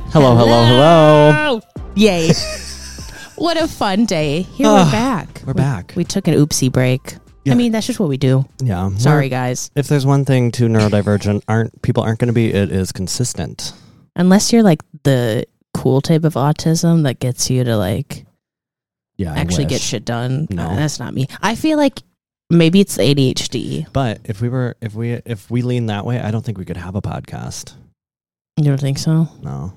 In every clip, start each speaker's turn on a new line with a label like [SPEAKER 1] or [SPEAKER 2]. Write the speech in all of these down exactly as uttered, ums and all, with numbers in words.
[SPEAKER 1] Hello, hello, hello.
[SPEAKER 2] Yay. What a fun day. Here
[SPEAKER 1] Uh,
[SPEAKER 2] we're back.
[SPEAKER 1] We're back.
[SPEAKER 2] We took an oopsie break.
[SPEAKER 1] Yeah.
[SPEAKER 2] I mean, that's just what we do.
[SPEAKER 1] Yeah.
[SPEAKER 2] Sorry,
[SPEAKER 1] we're-
[SPEAKER 2] guys.
[SPEAKER 1] If there's one thing to neurodivergent aren't people aren't going to be, it is consistent.
[SPEAKER 2] Unless you're like the cool type of autism that gets you to like
[SPEAKER 1] Yeah, I
[SPEAKER 2] actually
[SPEAKER 1] wish.
[SPEAKER 2] get shit done.
[SPEAKER 1] No.
[SPEAKER 2] Uh, that's not me. I feel like maybe it's A D H D.
[SPEAKER 1] But if we were, if we, if we lean that way, I don't think we could have a podcast.
[SPEAKER 2] You don't think so?
[SPEAKER 1] No.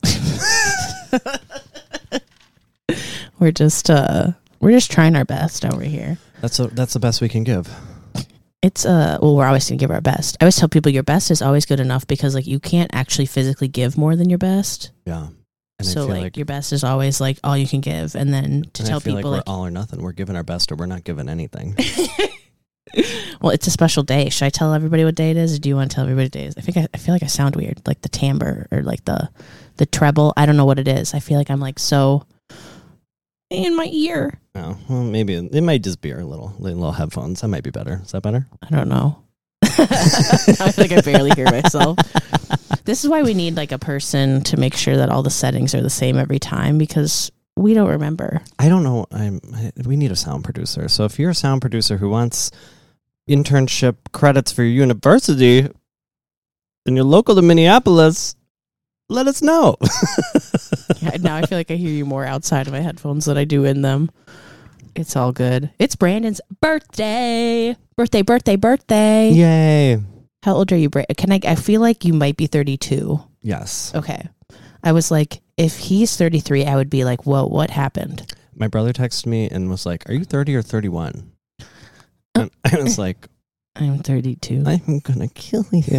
[SPEAKER 2] We're just uh we're just trying our best over here.
[SPEAKER 1] That's a, that's the best we can give.
[SPEAKER 2] It's uh well, we're always gonna give our best. I always tell people your best is always good enough because like you can't actually physically give more than your best.
[SPEAKER 1] Yeah. And
[SPEAKER 2] So
[SPEAKER 1] I feel
[SPEAKER 2] like,
[SPEAKER 1] like
[SPEAKER 2] your best is always like all you can give, and then to
[SPEAKER 1] and
[SPEAKER 2] tell
[SPEAKER 1] I feel
[SPEAKER 2] people
[SPEAKER 1] like
[SPEAKER 2] like,
[SPEAKER 1] we're all or nothing. We're giving our best, or we're not giving anything.
[SPEAKER 2] well, it's a special day. Should I tell everybody what day it is, or do you want to tell everybody what day it is? I think I, I feel like I sound weird, like the timbre or like the the treble. I don't know what it is. I feel like I'm like so in my ear.
[SPEAKER 1] Oh, well, maybe it might just be our little little headphones. That might be better. Is that better?
[SPEAKER 2] I don't know. I feel like I barely hear myself. This is why we need like a person to make sure that all the settings are the same every time, because we don't remember.
[SPEAKER 1] I don't know. I'm. I, we need a sound producer. So if you're a sound producer who wants internship credits for your university and you're local to Minneapolis, let us know.
[SPEAKER 2] Yeah, now I feel like I hear you more outside of my headphones than I do in them. It's all good. It's Brandon's birthday. Birthday, birthday, birthday.
[SPEAKER 1] Yay!
[SPEAKER 2] How old are you, Brandon? Can I? I feel like you might be thirty-two.
[SPEAKER 1] Yes.
[SPEAKER 2] Okay. I was like, if he's thirty-three, I would be like, whoa, what happened?
[SPEAKER 1] My brother texted me and was like, "Are you thirty or thirty-one?" And I was like,
[SPEAKER 2] I'm thirty-two.
[SPEAKER 1] "I'm gonna kill you."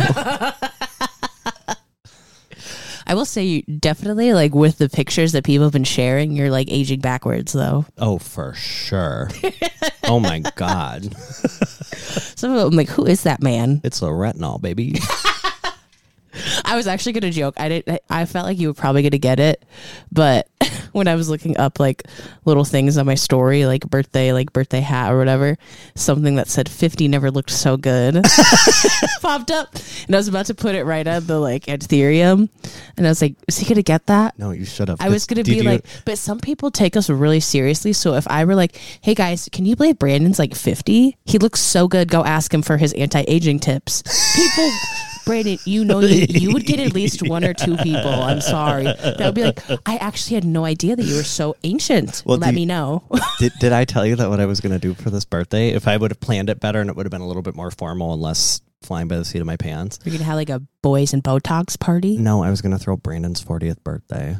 [SPEAKER 2] I will say, you definitely, like, with the pictures that people have been sharing, you're like aging backwards, though.
[SPEAKER 1] Oh, for sure. Oh my god.
[SPEAKER 2] Some of them, I'm like, who is that man?
[SPEAKER 1] It's a retinol, baby.
[SPEAKER 2] I was actually gonna joke. I didn't. I felt like you were probably gonna get it, but when I was looking up like little things on my story, like birthday, like birthday hat or whatever, something that said fifty never looked so good popped up, and I was about to put it right on the like Ethereum, and I was like, is he gonna get that?
[SPEAKER 1] No, you should have.
[SPEAKER 2] I was gonna be
[SPEAKER 1] you,
[SPEAKER 2] like, but some people take us really seriously. So if I were like, hey guys, can you believe Brandon's like fifty? He looks so good. Go ask him for his anti-aging tips. People. Brandon, you know, you, you would get at least one or two people. I'm sorry. That would be like, I actually had no idea that you were so ancient.
[SPEAKER 1] Well,
[SPEAKER 2] Let
[SPEAKER 1] do you-
[SPEAKER 2] me know.
[SPEAKER 1] Did, did I tell you that what I was going to do for this birthday? If I would have planned it better and it would have been a little bit more formal and less flying by the seat of my pants.
[SPEAKER 2] You're going to have like a boys and Botox party?
[SPEAKER 1] No, I was going to throw Brandon's fortieth birthday.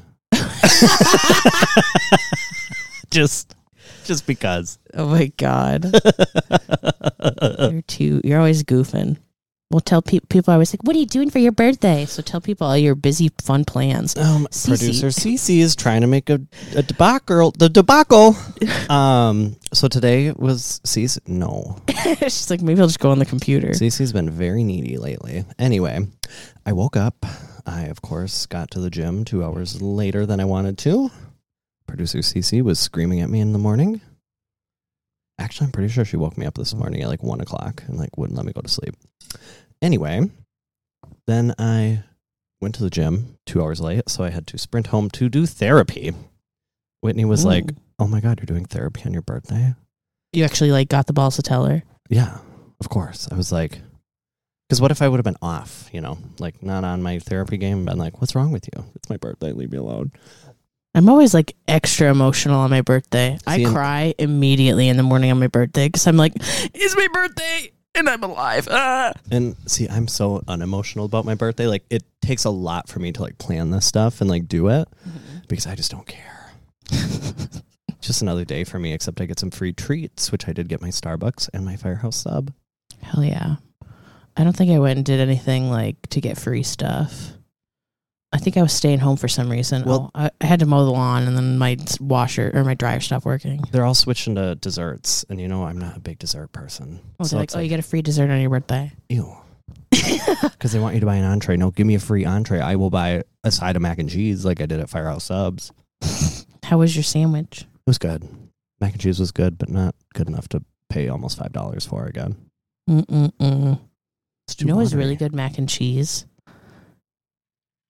[SPEAKER 1] just just because.
[SPEAKER 2] Oh my God. You're too, you're always goofing. We'll tell pe- people, I was like, what are you doing for your birthday? So tell people all your busy, fun plans.
[SPEAKER 1] Um,
[SPEAKER 2] Cece.
[SPEAKER 1] Producer Cece is trying to make a, a debacle. The debacle. um. So today was Cece. No.
[SPEAKER 2] She's like, maybe I'll just go on the computer.
[SPEAKER 1] Cece's been very needy lately. Anyway, I woke up. I, of course, got to the gym two hours later than I wanted to. Producer Cece was screaming at me in the morning. Actually, I'm pretty sure she woke me up this morning at like one o'clock and like wouldn't let me go to sleep. Anyway, then I went to the gym two hours late, so I had to sprint home to do therapy. Whitney was
[SPEAKER 2] Ooh.
[SPEAKER 1] like, oh my God, you're doing therapy on your birthday?
[SPEAKER 2] You actually like got the balls to tell her?
[SPEAKER 1] Yeah, of course. I was like, because what if I would have been off, you know, like not on my therapy game and been like, what's wrong with you? It's my birthday. Leave me alone.
[SPEAKER 2] I'm always like extra emotional on my birthday. I
[SPEAKER 1] See, and-
[SPEAKER 2] cry immediately in the morning on my birthday because I'm like, it's my birthday and I'm alive. Ah.
[SPEAKER 1] And see, I'm so unemotional about my birthday. Like, it takes a lot for me to like plan this stuff and like do it
[SPEAKER 2] Mm-hmm.
[SPEAKER 1] because I just don't care. Just another day for me, except I get some free treats, which I did get my Starbucks and my Firehouse sub.
[SPEAKER 2] Hell yeah. I don't think I went and did anything like to get free stuff. I think I was staying home for some reason.
[SPEAKER 1] Well-
[SPEAKER 2] oh, I, I had to mow the lawn and then my washer or my dryer stopped working.
[SPEAKER 1] They're all switching to desserts, and you know I'm not a big dessert person.
[SPEAKER 2] Oh,
[SPEAKER 1] So
[SPEAKER 2] they're like,
[SPEAKER 1] it's
[SPEAKER 2] oh, you get a free dessert on your birthday.
[SPEAKER 1] ew. Because they want you to buy an entree. No, give me a free entree. I will buy a side of mac and cheese like I did at Firehouse Subs.
[SPEAKER 2] How was your sandwich?
[SPEAKER 1] It was good. Mac and cheese was good, but not good enough to pay almost five dollars for again.
[SPEAKER 2] Mm-mm-mm.
[SPEAKER 1] It's
[SPEAKER 2] You
[SPEAKER 1] too
[SPEAKER 2] know what's
[SPEAKER 1] watery.
[SPEAKER 2] really good mac and cheese?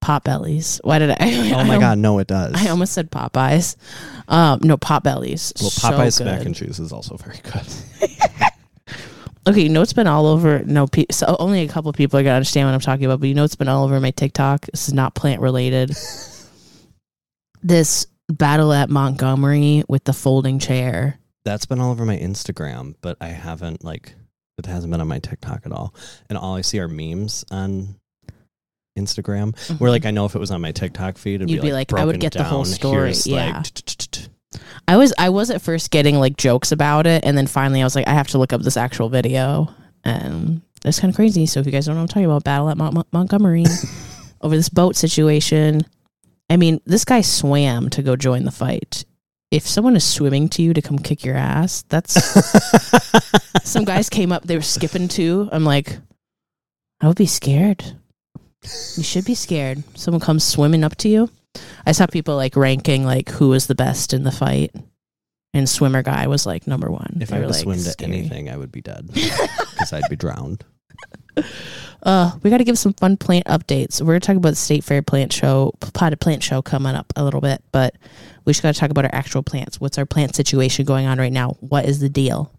[SPEAKER 2] Potbellies. Why did I? I
[SPEAKER 1] Oh my
[SPEAKER 2] I,
[SPEAKER 1] God, no, it does.
[SPEAKER 2] I almost said Popeyes. Um, no, Potbellies.
[SPEAKER 1] well,
[SPEAKER 2] So
[SPEAKER 1] Popeye's
[SPEAKER 2] good.
[SPEAKER 1] mac and cheese is also very good.
[SPEAKER 2] Okay, you know it's been all over. No, pe- so only a couple people are gonna understand what I'm talking about, but you know it's been all over my TikTok. This is not plant related. This battle at Montgomery with the folding chair.
[SPEAKER 1] That's been all over my Instagram, but I haven't like it hasn't been on my TikTok at all. And all I see are memes on Instagram.
[SPEAKER 2] Mm-hmm.
[SPEAKER 1] Where like I know if it was on my TikTok feed, it'd
[SPEAKER 2] You'd
[SPEAKER 1] be
[SPEAKER 2] be
[SPEAKER 1] like,
[SPEAKER 2] like, I would
[SPEAKER 1] broken
[SPEAKER 2] get the whole
[SPEAKER 1] down.
[SPEAKER 2] story,
[SPEAKER 1] Here's,
[SPEAKER 2] yeah.
[SPEAKER 1] like, t-t-t-t.
[SPEAKER 2] I was I was at first getting like jokes about it, and then finally I was like, I have to look up this actual video, and it's kind of crazy. So if you guys don't know what I'm talking about, battle at Mont- Mont- Montgomery over this boat situation. I mean, this guy swam to go join the fight. If someone is swimming to you to come kick your ass, that's some guys came up, they were skipping too. I'm like, I would be scared. You should be scared. Someone comes swimming up to you. I saw people like ranking like who was the best in the fight, and swimmer guy was like number one.
[SPEAKER 1] If
[SPEAKER 2] They
[SPEAKER 1] I
[SPEAKER 2] were,
[SPEAKER 1] were to
[SPEAKER 2] like,
[SPEAKER 1] swim to
[SPEAKER 2] scary.
[SPEAKER 1] anything, I would be dead because I'd be drowned.
[SPEAKER 2] Uh, we got to give some fun plant updates. We're going to talk about the State Fair plant show, potted plant show coming up a little bit, but we just got to talk about our actual plants. What's our plant situation going on right now? What is the deal?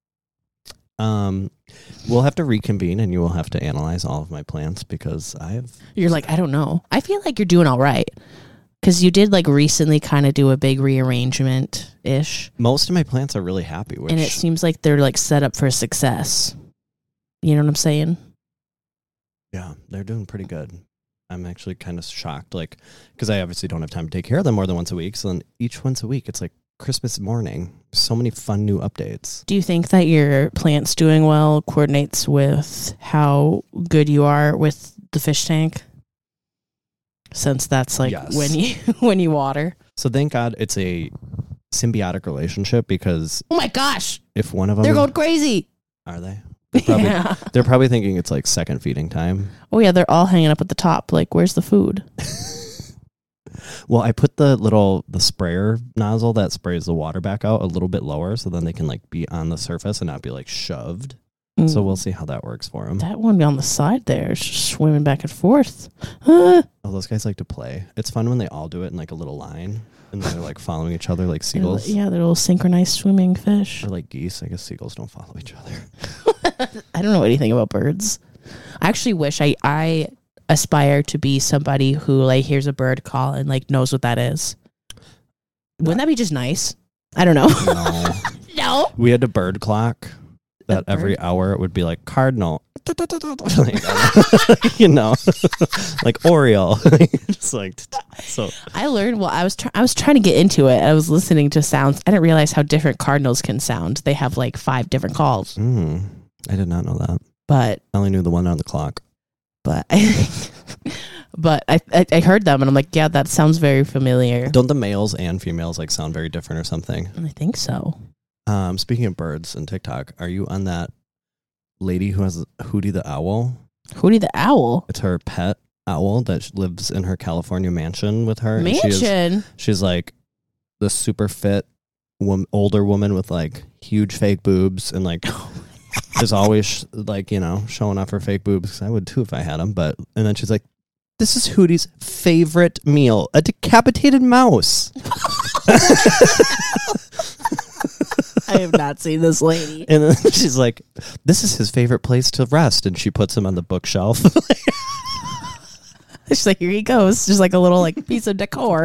[SPEAKER 1] Um, we'll have to reconvene, and you will have to analyze all of my plants because I have.
[SPEAKER 2] You're like, I don't know. I feel like you're doing all right because you did like recently kind of do a big rearrangement ish,
[SPEAKER 1] Most of my plants are really happy, which
[SPEAKER 2] and it seems like they're like set up for success. You know what I'm saying?
[SPEAKER 1] yeah, they're doing pretty good. I'm actually kind of shocked, like, because I obviously don't have time to take care of them more than once a week. So then each once a week, it's like Christmas morning. So many fun new updates.
[SPEAKER 2] Do you think that your plants doing well coordinates with how good you are with the fish tank? Since that's like
[SPEAKER 1] Yes.
[SPEAKER 2] when you when you water.
[SPEAKER 1] So thank God it's a symbiotic relationship because
[SPEAKER 2] Oh my gosh,
[SPEAKER 1] if one of them
[SPEAKER 2] they're
[SPEAKER 1] is-
[SPEAKER 2] going crazy.
[SPEAKER 1] are they? They're probably,
[SPEAKER 2] Yeah.
[SPEAKER 1] they're probably thinking it's like second feeding time.
[SPEAKER 2] Oh yeah, they're all hanging up at the top. Like, where's the food?
[SPEAKER 1] Well, I put the little the sprayer nozzle that sprays the water back out a little bit lower, so then they can like be on the surface and not be like shoved. So
[SPEAKER 2] Mm.
[SPEAKER 1] we'll see how that works for them.
[SPEAKER 2] That one on the side there is just swimming back and forth. Huh.
[SPEAKER 1] Oh, those guys like to play. It's fun when they all do it in like a little line, and then they're like following each other like seagulls.
[SPEAKER 2] Yeah, they're little synchronized swimming fish.
[SPEAKER 1] Or like geese. I guess seagulls don't follow each other.
[SPEAKER 2] I don't know anything about birds. I actually wish I I aspire to be somebody who like hears a bird call and like knows what that is. Wouldn't that be just nice? I don't know.
[SPEAKER 1] No.
[SPEAKER 2] No.
[SPEAKER 1] We had a bird clock that
[SPEAKER 2] A
[SPEAKER 1] every
[SPEAKER 2] bird?
[SPEAKER 1] hour it would be like cardinal. Like, you know, like Oriole. Just like so.
[SPEAKER 2] I learned. Well, I was try- I was trying to get into it. I was listening to sounds. I didn't realize how different cardinals can sound. They have like five different calls.
[SPEAKER 1] Mm, I did not know that.
[SPEAKER 2] But
[SPEAKER 1] I only knew the one on the clock.
[SPEAKER 2] but I but I, I I heard them and I'm like, yeah, that sounds very familiar.
[SPEAKER 1] Don't the males and females like sound very different or something?
[SPEAKER 2] And I think so.
[SPEAKER 1] Um, speaking of birds and TikTok, are you on that lady who has Hootie the owl?
[SPEAKER 2] Hootie the owl.
[SPEAKER 1] It's her pet owl that lives in her California mansion with her. and she is-
[SPEAKER 2] Mansion.
[SPEAKER 1] she's like the super fit wom- older woman with like huge fake boobs and like is always sh- like, you know, showing off her fake boobs. I would too if I had them. But and then she's like, this is Hootie's favorite meal, a decapitated mouse.
[SPEAKER 2] I have not seen this lady.
[SPEAKER 1] And then she's like, this is his favorite place to rest. And she puts him on the bookshelf.
[SPEAKER 2] She's like, here he goes. Just like a little like piece of decor.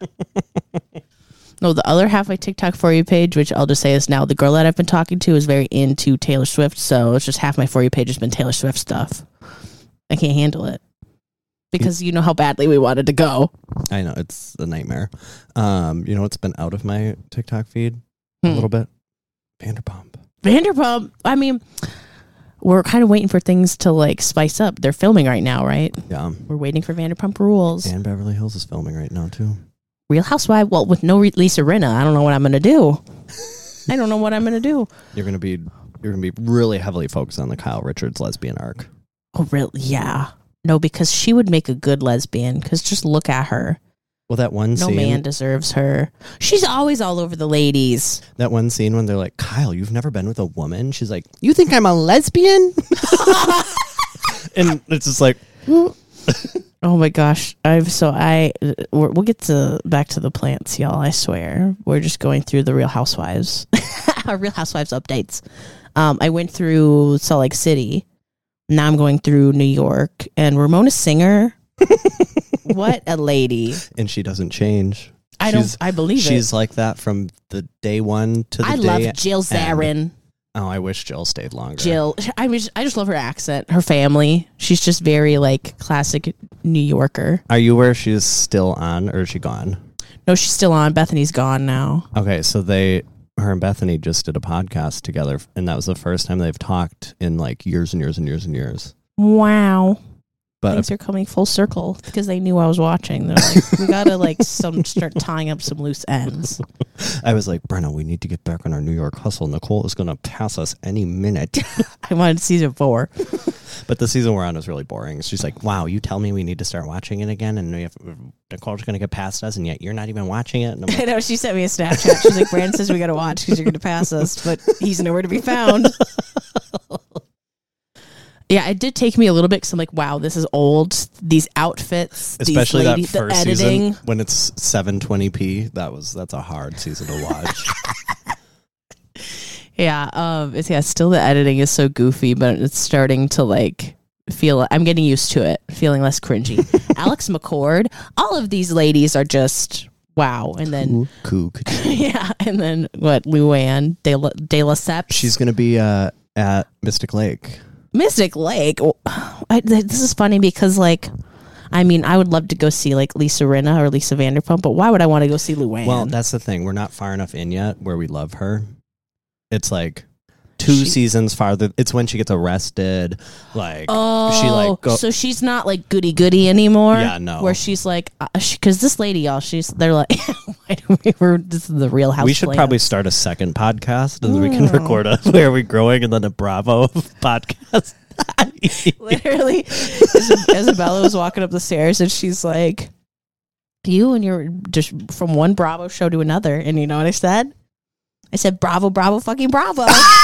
[SPEAKER 2] No, the other half of my TikTok For You page, which I'll just say is now the girl that I've been talking to is very into Taylor Swift. So it's just half my For You page has been Taylor Swift stuff. I can't handle it. Because you know how badly we wanted to go.
[SPEAKER 1] I know, it's a nightmare. Um, you know what's been out of my TikTok feed a
[SPEAKER 2] Hmm.
[SPEAKER 1] little bit? Vanderpump.
[SPEAKER 2] Vanderpump. I mean, we're kind of waiting for things to like spice up. They're filming right now, right?
[SPEAKER 1] Yeah.
[SPEAKER 2] We're waiting for Vanderpump Rules.
[SPEAKER 1] And Beverly Hills is filming right now, too.
[SPEAKER 2] Real Housewife. Well, with no Re- Lisa Rinna, I don't know what I'm going to do. I don't know what I'm going to do.
[SPEAKER 1] You're gonna be you're gonna be really heavily focused on the Kyle Richards lesbian arc.
[SPEAKER 2] Oh, really? Yeah. No, because she would make a good lesbian. Because just look at her.
[SPEAKER 1] Well, that one
[SPEAKER 2] No
[SPEAKER 1] scene,
[SPEAKER 2] man deserves her. She's always all over the ladies.
[SPEAKER 1] that one scene when they're like, Kyle, you've never been with a woman? She's like, you think I'm a lesbian? And it's just like,
[SPEAKER 2] Oh my gosh. I've so I we're, we'll get to back to the plants, y'all. I swear. We're just going through the Real Housewives. Our Real Housewives updates. Um, I went through Salt Lake City. Now I'm going through New York, and Ramona Singer. What a lady.
[SPEAKER 1] And she doesn't change.
[SPEAKER 2] I
[SPEAKER 1] She's-
[SPEAKER 2] don't I believe
[SPEAKER 1] She's
[SPEAKER 2] it.
[SPEAKER 1] like that from the day one to the
[SPEAKER 2] I
[SPEAKER 1] day.
[SPEAKER 2] love Jill Zarin.
[SPEAKER 1] Oh, I wish Jill stayed longer.
[SPEAKER 2] Jill, I mean, I just love her accent, her family. She's just very like classic New Yorker.
[SPEAKER 1] Are you where she's still on, or is she gone?
[SPEAKER 2] No, she's still on. Bethany's gone now.
[SPEAKER 1] Okay, so they, her and Bethany just did a podcast together, and that was the first time they've talked in like years and years and years and years.
[SPEAKER 2] Wow.
[SPEAKER 1] But
[SPEAKER 2] Things are coming full circle because they knew I was watching. They're like, we gotta like some start tying up some loose ends.
[SPEAKER 1] I was like, Brenna, we need to get back on our New York hustle. Nicole is going to pass us any minute.
[SPEAKER 2] I wanted season four.
[SPEAKER 1] But the season we're on is really boring. She's like, wow, you tell me we need to start watching it again, and we have, Nicole's going to get past us, and yet you're not even watching it. And I'm
[SPEAKER 2] I
[SPEAKER 1] like,
[SPEAKER 2] know, she sent me a Snapchat. She's like, Brandon says we gotta watch because you're gonna pass us, but he's nowhere to be found. Yeah, it did take me a little bit because I'm like, wow, this is old. These outfits,
[SPEAKER 1] especially
[SPEAKER 2] these ladies,
[SPEAKER 1] that
[SPEAKER 2] the
[SPEAKER 1] first
[SPEAKER 2] editing.
[SPEAKER 1] season when it's seven twenty p. That was that's a hard season to watch.
[SPEAKER 2] Yeah, um, it's yeah. Still, the editing is so goofy, but it's starting to like feel. I'm getting used to it, feeling less cringy. Alex McCord, all of these ladies are just wow. And then
[SPEAKER 1] Cool.
[SPEAKER 2] yeah, and then what? Luann De La, De La Seps.
[SPEAKER 1] She's going to be uh, at Mystic Lake.
[SPEAKER 2] Mystic Lake. Oh, I, this is funny because like. I mean, I would love to go see like Lisa Rinna or Lisa Vanderpump, but why would I want to go see Luann?
[SPEAKER 1] Well, that's the thing. We're not far enough in yet where we love her. It's like two
[SPEAKER 2] She-
[SPEAKER 1] seasons farther. It's when she gets arrested. Like
[SPEAKER 2] Oh,
[SPEAKER 1] she like go.
[SPEAKER 2] so she's not like goody goody anymore.
[SPEAKER 1] Yeah, no.
[SPEAKER 2] Where she's like, because this lady, y'all, she's they're like, why do we? We're, this is the Real House.
[SPEAKER 1] we should
[SPEAKER 2] plan.
[SPEAKER 1] probably start a second podcast, and then we can
[SPEAKER 2] Mm.
[SPEAKER 1] record a Where Are We Growing, and then a Bravo podcast.
[SPEAKER 2] literally. Isab- Isabella was walking up the stairs, and she's like, "You and you're just from one Bravo show to another." And you know what I said? I said, "Bravo, Bravo, fucking Bravo."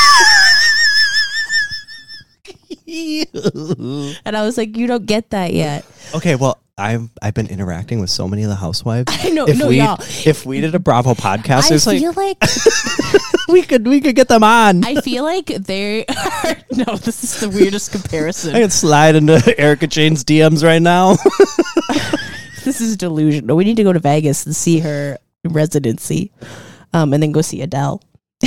[SPEAKER 2] And I was like, "You don't get that yet."
[SPEAKER 1] Okay, well, I've I've been interacting with so many of the housewives.
[SPEAKER 2] I know,
[SPEAKER 1] If
[SPEAKER 2] no,
[SPEAKER 1] we
[SPEAKER 2] y'all.
[SPEAKER 1] if we did a Bravo podcast,
[SPEAKER 2] I
[SPEAKER 1] it's like
[SPEAKER 2] feel like
[SPEAKER 1] we could we could get them on. I,
[SPEAKER 2] I feel like they are. No, this is the weirdest comparison.
[SPEAKER 1] could slide into Erica Jane's D Ms right now.
[SPEAKER 2] This is delusional. We need to go to Vegas and see her residency, um, and then go see Adele.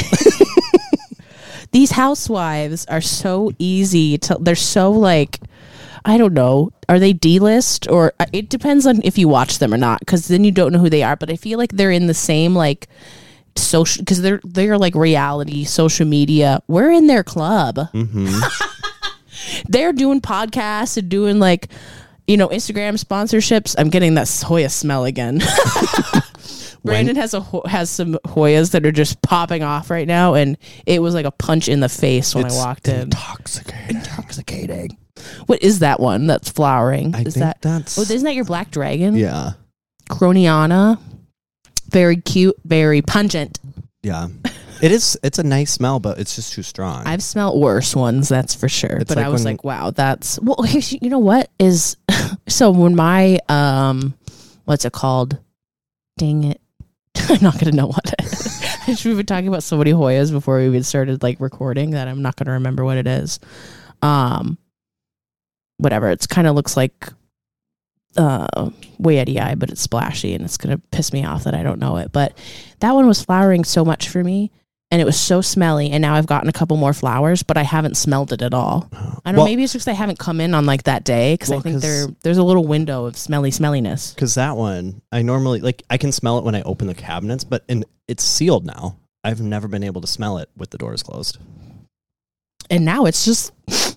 [SPEAKER 2] These housewives are so easy to. They're so like, I don't know. Are they D-list or it depends on if you watch them or not? Because then you don't know who they are. But I feel like they're in the same like social because they're they're like reality social media. We're in their club.
[SPEAKER 1] Mm-hmm.
[SPEAKER 2] They're doing podcasts and doing like, you know, Instagram sponsorships. I'm getting that Hoya smell again. Brandon has a has some Hoyas that are just popping off right now, and it was like a punch in the face when
[SPEAKER 1] It's
[SPEAKER 2] I walked in.
[SPEAKER 1] Intoxicating. Intoxicating.
[SPEAKER 2] What is that one that's flowering?
[SPEAKER 1] I
[SPEAKER 2] is
[SPEAKER 1] think
[SPEAKER 2] that
[SPEAKER 1] that's
[SPEAKER 2] oh, isn't that your black dragon?
[SPEAKER 1] yeah,
[SPEAKER 2] Croniana. Very cute, very pungent.
[SPEAKER 1] yeah. It is. It's a nice smell, but it's just too strong.
[SPEAKER 2] I've smelled worse ones, that's for sure.
[SPEAKER 1] It's
[SPEAKER 2] but
[SPEAKER 1] like
[SPEAKER 2] I was
[SPEAKER 1] when-
[SPEAKER 2] like, wow, that's well. You know what is so when my um, what's it called? Dang it. I'm not gonna know what it is. We've been talking about so many Hoyas before we even started like recording that I'm not gonna remember what it is. Um, whatever. It's kind of looks like uh way Eddie Eye, but it's splashy and it's gonna piss me off that I don't know it. But that one was flowering so much for me, and it was so smelly. And now I've gotten a couple more flowers, but I haven't smelled it at all. I don't know.
[SPEAKER 1] Well-
[SPEAKER 2] Maybe it's just I haven't come in on like that day because
[SPEAKER 1] Well,
[SPEAKER 2] I think
[SPEAKER 1] 'cause-
[SPEAKER 2] there there's a little window of smelly smelliness.
[SPEAKER 1] Because that one, I normally like. I can smell it when I open the cabinets, but in, it's sealed now. I've never been able to smell it with the doors closed.
[SPEAKER 2] And now it's just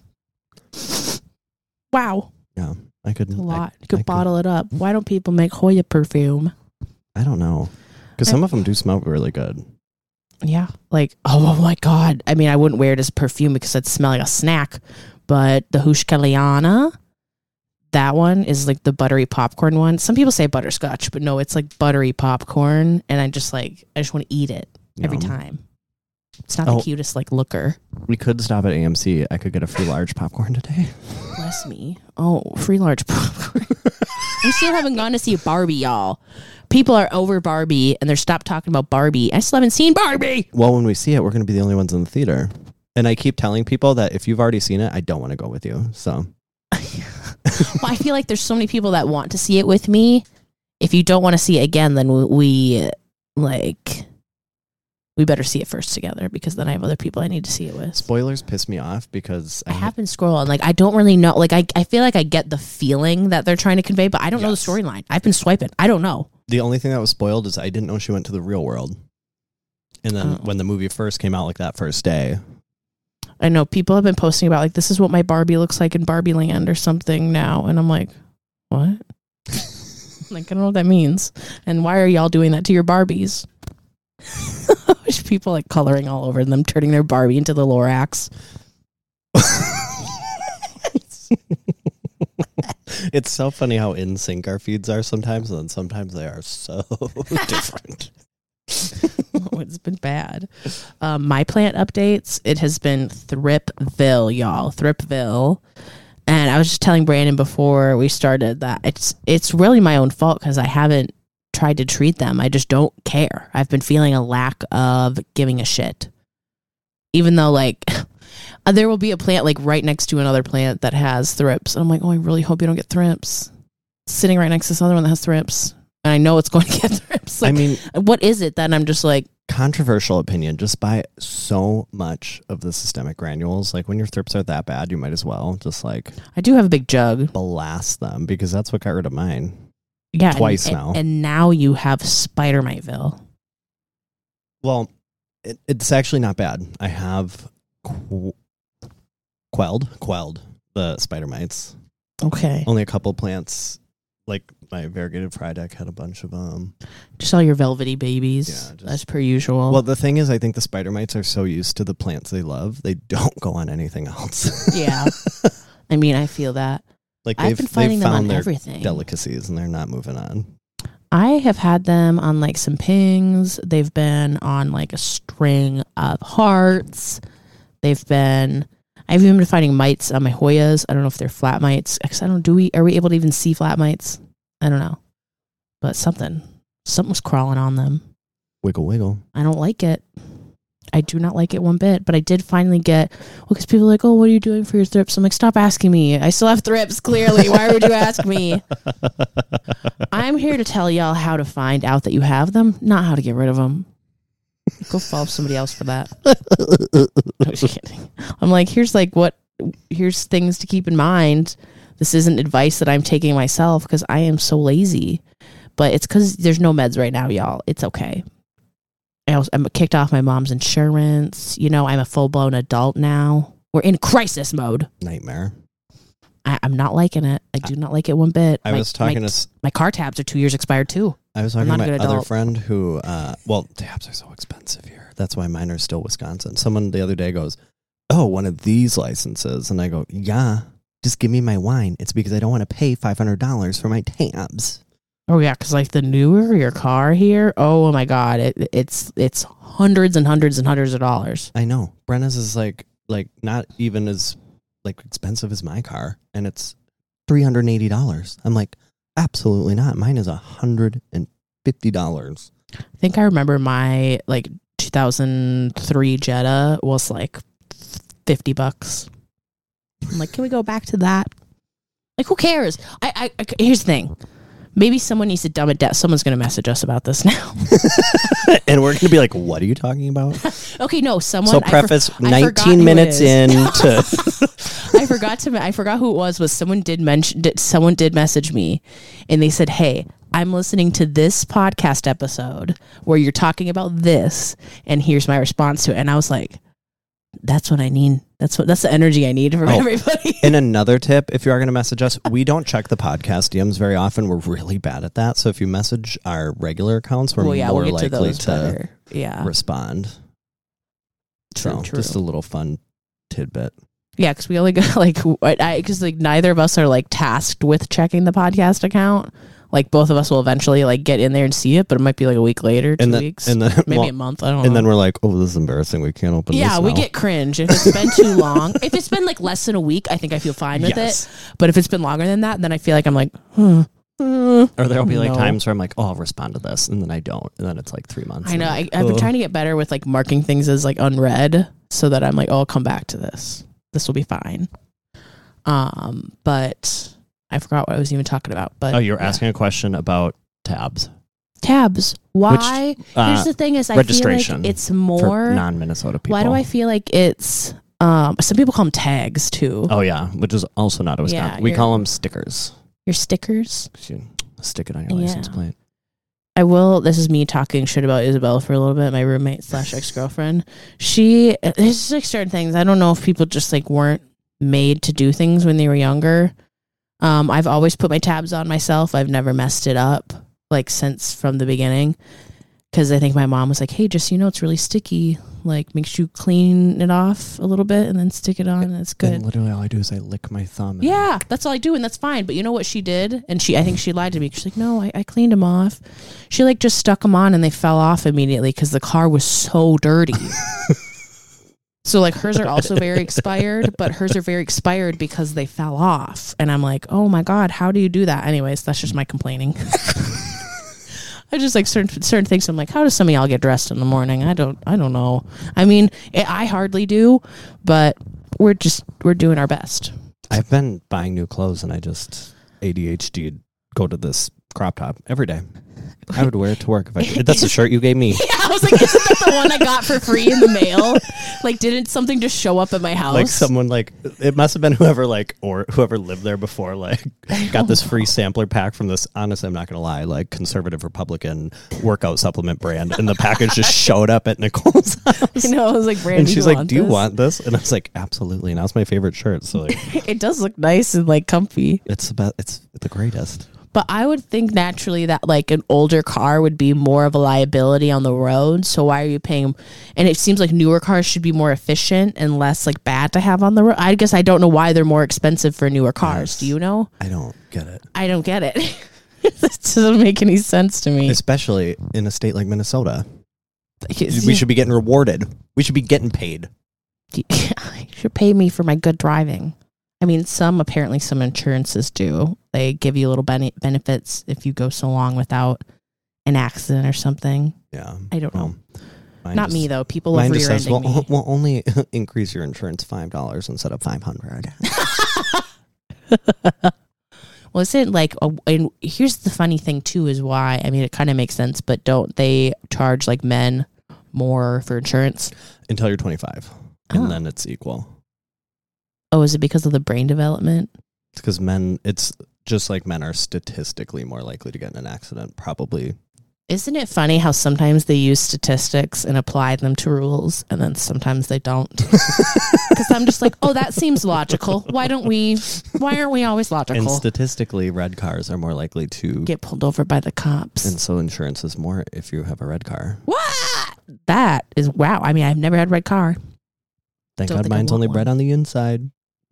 [SPEAKER 2] wow,
[SPEAKER 1] Yeah, I could.
[SPEAKER 2] a lot.
[SPEAKER 1] I,
[SPEAKER 2] You could
[SPEAKER 1] I
[SPEAKER 2] bottle it up. Why don't people make Hoya perfume?
[SPEAKER 1] I don't know, because some of them do smell really good.
[SPEAKER 2] Yeah, like oh, oh my god. I mean, I wouldn't wear it as perfume because it'd smell like a snack. But the Hushkaliana, that one is like the buttery popcorn one. Some people say butterscotch, but no, it's like buttery popcorn, and I just like I just want to eat it every
[SPEAKER 1] Yum.
[SPEAKER 2] time. It's not
[SPEAKER 1] Oh.
[SPEAKER 2] the cutest like looker.
[SPEAKER 1] We could stop at A M C. I could get a free large popcorn today.
[SPEAKER 2] bless me. Oh, free large popcorn. We still haven't gone to see Barbie, y'all. People are over Barbie and they're stopped talking about Barbie. I still haven't seen Barbie.
[SPEAKER 1] Well, when we see it, we're going to be the only ones in the theater. And I keep telling people that if you've already seen it, I don't want to go with you. So,
[SPEAKER 2] well, I feel like there's so many people that want to see it with me. If you don't want to see it again, then we, we like we better see it first together, because then I have other people I need to see it with.
[SPEAKER 1] Spoilers piss me off because
[SPEAKER 2] I, I have been scrolling. Like, I don't really know. Like, I, I feel like I get the feeling that they're trying to convey, but I don't yes. know the storyline. I've been swiping. I don't know.
[SPEAKER 1] The only thing that was spoiled is I didn't know she went to the real world. And then oh. when the movie first came out, like that first day.
[SPEAKER 2] I know people have been posting about, like, this is what my Barbie looks like in Barbie Land or something now. And I'm like, what? Like, I don't know what that means. And why are y'all doing that to your Barbies? There's people like coloring all over them, turning their Barbie into the Lorax.
[SPEAKER 1] It's so funny how in sync our feeds are sometimes, and then sometimes they are so different.
[SPEAKER 2] Oh, it's been bad. Um, my plant updates, it has been Thripville, y'all. Thripville. And I was just telling Brandon before we started that it's it's really my own fault because I haven't tried to treat them. I just don't care. I've been feeling a lack of giving a shit. Even though, like, there will be a plant, like, right next to another plant that has thrips. And I'm like, oh, I really hope you don't get thrips. It's sitting right next to this other one that has thrips. And I know it's going to get thrips. Like,
[SPEAKER 1] I mean,
[SPEAKER 2] what is it that I'm just like...
[SPEAKER 1] Controversial opinion, just buy so much of the systemic granules. Like, when your thrips are that bad, you might as well just, like...
[SPEAKER 2] I do have a big jug.
[SPEAKER 1] Blast them, because that's what got rid of mine.
[SPEAKER 2] Yeah,
[SPEAKER 1] twice
[SPEAKER 2] and,
[SPEAKER 1] now.
[SPEAKER 2] And, and now you have Spider Miteville.
[SPEAKER 1] Well, it, it's actually not bad. I have qu- quelled, quelled the spider mites.
[SPEAKER 2] Okay.
[SPEAKER 1] Only a couple plants. Like, my variegated Frydek had a bunch of them.
[SPEAKER 2] Just all your velvety babies, yeah, just, as per usual.
[SPEAKER 1] Well, the thing is, I think the spider mites are so used to the plants they love, they don't go on anything else.
[SPEAKER 2] Yeah. I mean, I feel that.
[SPEAKER 1] Like,
[SPEAKER 2] I've
[SPEAKER 1] they've,
[SPEAKER 2] been finding
[SPEAKER 1] they've
[SPEAKER 2] them
[SPEAKER 1] found
[SPEAKER 2] on
[SPEAKER 1] their
[SPEAKER 2] everything.
[SPEAKER 1] Delicacies, and they're not moving on.
[SPEAKER 2] I have had them on, like, some pings. They've been on, like, a string of hearts. They've been... I've even been finding mites on my Hoyas. I don't know if they're flat mites. Because I don't... Do we... Are we able to even see flat mites? I don't know. But something. Something was crawling on them.
[SPEAKER 1] Wiggle, wiggle.
[SPEAKER 2] I don't like it. I do not like it one bit, but I did finally get, well, because people are like, oh, what are you doing for your thrips? I'm like, stop asking me. I still have thrips, clearly. Why would you ask me? I'm here to tell y'all how to find out that you have them, not how to get rid of them. Go follow somebody else for that. I'm just kidding. I'm like, here's like what, here's things to keep in mind. This isn't advice that I'm taking myself because I am so lazy, but it's because there's no meds right now, y'all. It's okay. I was, I'm kicked off my mom's insurance. You know, I'm a full-blown adult now. We're in crisis mode.
[SPEAKER 1] Nightmare.
[SPEAKER 2] I, I'm not liking it. I do not like it one bit.
[SPEAKER 1] I
[SPEAKER 2] my,
[SPEAKER 1] was talking
[SPEAKER 2] my,
[SPEAKER 1] to...
[SPEAKER 2] My car tabs are two years expired, too.
[SPEAKER 1] I was talking to my other friend who... Uh, well, tabs are so expensive here. That's why mine are still Wisconsin. Someone the other day goes, oh, one of these licenses. And I go, yeah, just give me my wine. It's because I don't want to pay five hundred dollars for my tabs.
[SPEAKER 2] Oh, yeah, because, like, the newer your car here, oh, my God, it, it's it's hundreds and hundreds and hundreds of dollars.
[SPEAKER 1] I know. Brenna's is, like, like not even as, like, expensive as my car, and it's three hundred eighty dollars. I'm like, absolutely not. Mine is one hundred fifty dollars.
[SPEAKER 2] I think I remember my, like, two thousand three Jetta was, like, fifty bucks. I'm like, can we go back to that? Like, who cares? I, I, I here's the thing. Maybe someone needs to dumb it down. Someone's going to message us about this now.
[SPEAKER 1] And we're going to be like, what are you talking about?
[SPEAKER 2] Okay, no, someone...
[SPEAKER 1] So preface
[SPEAKER 2] I for,
[SPEAKER 1] nineteen minutes in to...
[SPEAKER 2] I forgot to... I forgot who it was, was someone did mention... Did, someone did message me, and they said, hey, I'm listening to this podcast episode where you're talking about this, and here's my response to it. And I was like... That's what I need. That's what. That's the energy I need from oh, everybody.
[SPEAKER 1] And another tip, if you are going to message us, we don't check the podcast D Ms very often. We're really bad at that. So if you message our regular accounts, we're well, yeah, more we'll likely to, to
[SPEAKER 2] yeah.
[SPEAKER 1] respond.
[SPEAKER 2] True,
[SPEAKER 1] so
[SPEAKER 2] true.
[SPEAKER 1] Just a little fun tidbit.
[SPEAKER 2] Yeah, because we only got like, I because like neither of us are like tasked with checking the podcast account. like both of us will eventually like get in there and see it, but it might be like a week later, two
[SPEAKER 1] and then,
[SPEAKER 2] weeks,
[SPEAKER 1] and then
[SPEAKER 2] maybe
[SPEAKER 1] well,
[SPEAKER 2] a month. I don't know.
[SPEAKER 1] And then we're like, oh, this is embarrassing. We can't open
[SPEAKER 2] yeah,
[SPEAKER 1] this
[SPEAKER 2] we
[SPEAKER 1] now.
[SPEAKER 2] get cringe if it's been too long. If it's been like less than a week, I think I feel fine with
[SPEAKER 1] Yes.
[SPEAKER 2] it. But if it's been longer than that, then I feel like I'm like, hmm.
[SPEAKER 1] Or there'll be like
[SPEAKER 2] No.
[SPEAKER 1] times where I'm like, oh, I'll respond to this, and then I don't, and then it's like three months.
[SPEAKER 2] I know. I,
[SPEAKER 1] Like,
[SPEAKER 2] I've been
[SPEAKER 1] ugh.
[SPEAKER 2] trying to get better with like marking things as like unread, so that I'm like, oh, I'll come back to this. This will be fine. Um, but I forgot what I was even talking about. But
[SPEAKER 1] Oh, you were
[SPEAKER 2] yeah.
[SPEAKER 1] asking a question about tabs
[SPEAKER 2] tabs. Why?
[SPEAKER 1] uh,
[SPEAKER 2] Here's the thing: is I
[SPEAKER 1] registration
[SPEAKER 2] feel like it's
[SPEAKER 1] for
[SPEAKER 2] more.
[SPEAKER 1] non-Minnesota people.
[SPEAKER 2] Why do I feel like it's? Um, some people call them tags too.
[SPEAKER 1] Oh yeah, which is also not a Wisconsin.
[SPEAKER 2] Yeah,
[SPEAKER 1] we
[SPEAKER 2] you're-
[SPEAKER 1] call them stickers.
[SPEAKER 2] Your stickers.
[SPEAKER 1] You stick it on your license
[SPEAKER 2] Yeah.
[SPEAKER 1] plate.
[SPEAKER 2] I will. This is me talking shit about Isabel for a little bit. My roommate slash ex girlfriend. She. There's just like certain things. I don't know if people just like weren't made to do things when they were younger. Um, I've always put my tabs on myself. I've never messed it up like since from the beginning. Because I think my mom was like, "Hey, just so you know, it's really sticky. Like, make sure you clean it off a little bit and then stick it on. And it's good."
[SPEAKER 1] And literally, all I do is I lick my thumb. and-
[SPEAKER 2] Yeah, that's all I do, and that's fine. But you know what she did? And she, I think she lied to me. She's like, no, I, I cleaned them off. She like just stuck them on, and they fell off immediately because the car was so dirty. So like hers are also very expired, but hers are very expired because they fell off. And I'm like, oh my god, how do you do that? Anyways, that's just my complaining. I just like certain certain things. I'm like, how does some of y'all get dressed in the morning? I don't, I don't know. I mean, it, I hardly do, but we're just we're doing our best.
[SPEAKER 1] I've been buying new clothes, and I just A D H D'd go to this crop top every day. I would wear it to work if I could. That's the shirt you gave me.
[SPEAKER 2] Yeah, I was like, isn't that the one I got for free in the mail? Like, didn't something just show up at my house?
[SPEAKER 1] Like someone like it must have been whoever like or whoever lived there before like got this free sampler pack from this. Honestly, I'm not gonna lie, like conservative Republican workout supplement brand, and the package just showed up at Nicole's house.
[SPEAKER 2] You know, I was like, Brandy,
[SPEAKER 1] And she's
[SPEAKER 2] you
[SPEAKER 1] like,
[SPEAKER 2] want
[SPEAKER 1] "Do you
[SPEAKER 2] this?"
[SPEAKER 1] want this?" And I was like, "Absolutely." And that was my favorite shirt. So like,
[SPEAKER 2] It does look nice and like comfy.
[SPEAKER 1] it's about it's the greatest.
[SPEAKER 2] But I would think naturally that like an older car would be more of a liability on the road. So why are you paying? And it seems like newer cars should be more efficient and less like bad to have on the road. I guess I don't know why they're more expensive for newer cars.
[SPEAKER 1] Yes.
[SPEAKER 2] Do you know?
[SPEAKER 1] I don't get it,
[SPEAKER 2] I don't get it. That doesn't make any sense to me.
[SPEAKER 1] especially in a state like Minnesota.
[SPEAKER 2] Because
[SPEAKER 1] We should be getting rewarded. We should be getting paid.
[SPEAKER 2] you should pay me for my good driving. I mean, some apparently some insurances do. They give you little bene- benefits if you go so long without an accident or something.
[SPEAKER 1] Yeah,
[SPEAKER 2] I don't know.
[SPEAKER 1] Well, mine
[SPEAKER 2] Not
[SPEAKER 1] just-
[SPEAKER 2] me though. People love
[SPEAKER 1] Mine just says,
[SPEAKER 2] rear-ending
[SPEAKER 1] well,
[SPEAKER 2] me.
[SPEAKER 1] we'll only increase your insurance five dollars instead of five hundred.
[SPEAKER 2] Well, isn't like, a, and here's the funny thing too is why, I mean, it kind of makes sense, but don't they charge like men more for insurance?
[SPEAKER 1] Until you're twenty-five, and
[SPEAKER 2] Oh.
[SPEAKER 1] then it's equal.
[SPEAKER 2] Oh, is it because of the brain development?
[SPEAKER 1] It's because men. It's just like men are statistically more likely to get in an accident. Probably.
[SPEAKER 2] Isn't it funny how sometimes they use statistics and apply them to rules, and then sometimes they don't? Because I'm just like, oh, that seems logical. Why don't we? Why aren't we always logical?
[SPEAKER 1] And statistically, red cars are more likely to
[SPEAKER 2] Get pulled over by the cops.
[SPEAKER 1] And so insurance is more if you have a red car.
[SPEAKER 2] What? That is wow. I mean, I've never had a red car.
[SPEAKER 1] Thank
[SPEAKER 2] Don't
[SPEAKER 1] God
[SPEAKER 2] think I
[SPEAKER 1] mine's
[SPEAKER 2] want
[SPEAKER 1] only
[SPEAKER 2] one.
[SPEAKER 1] red on the inside.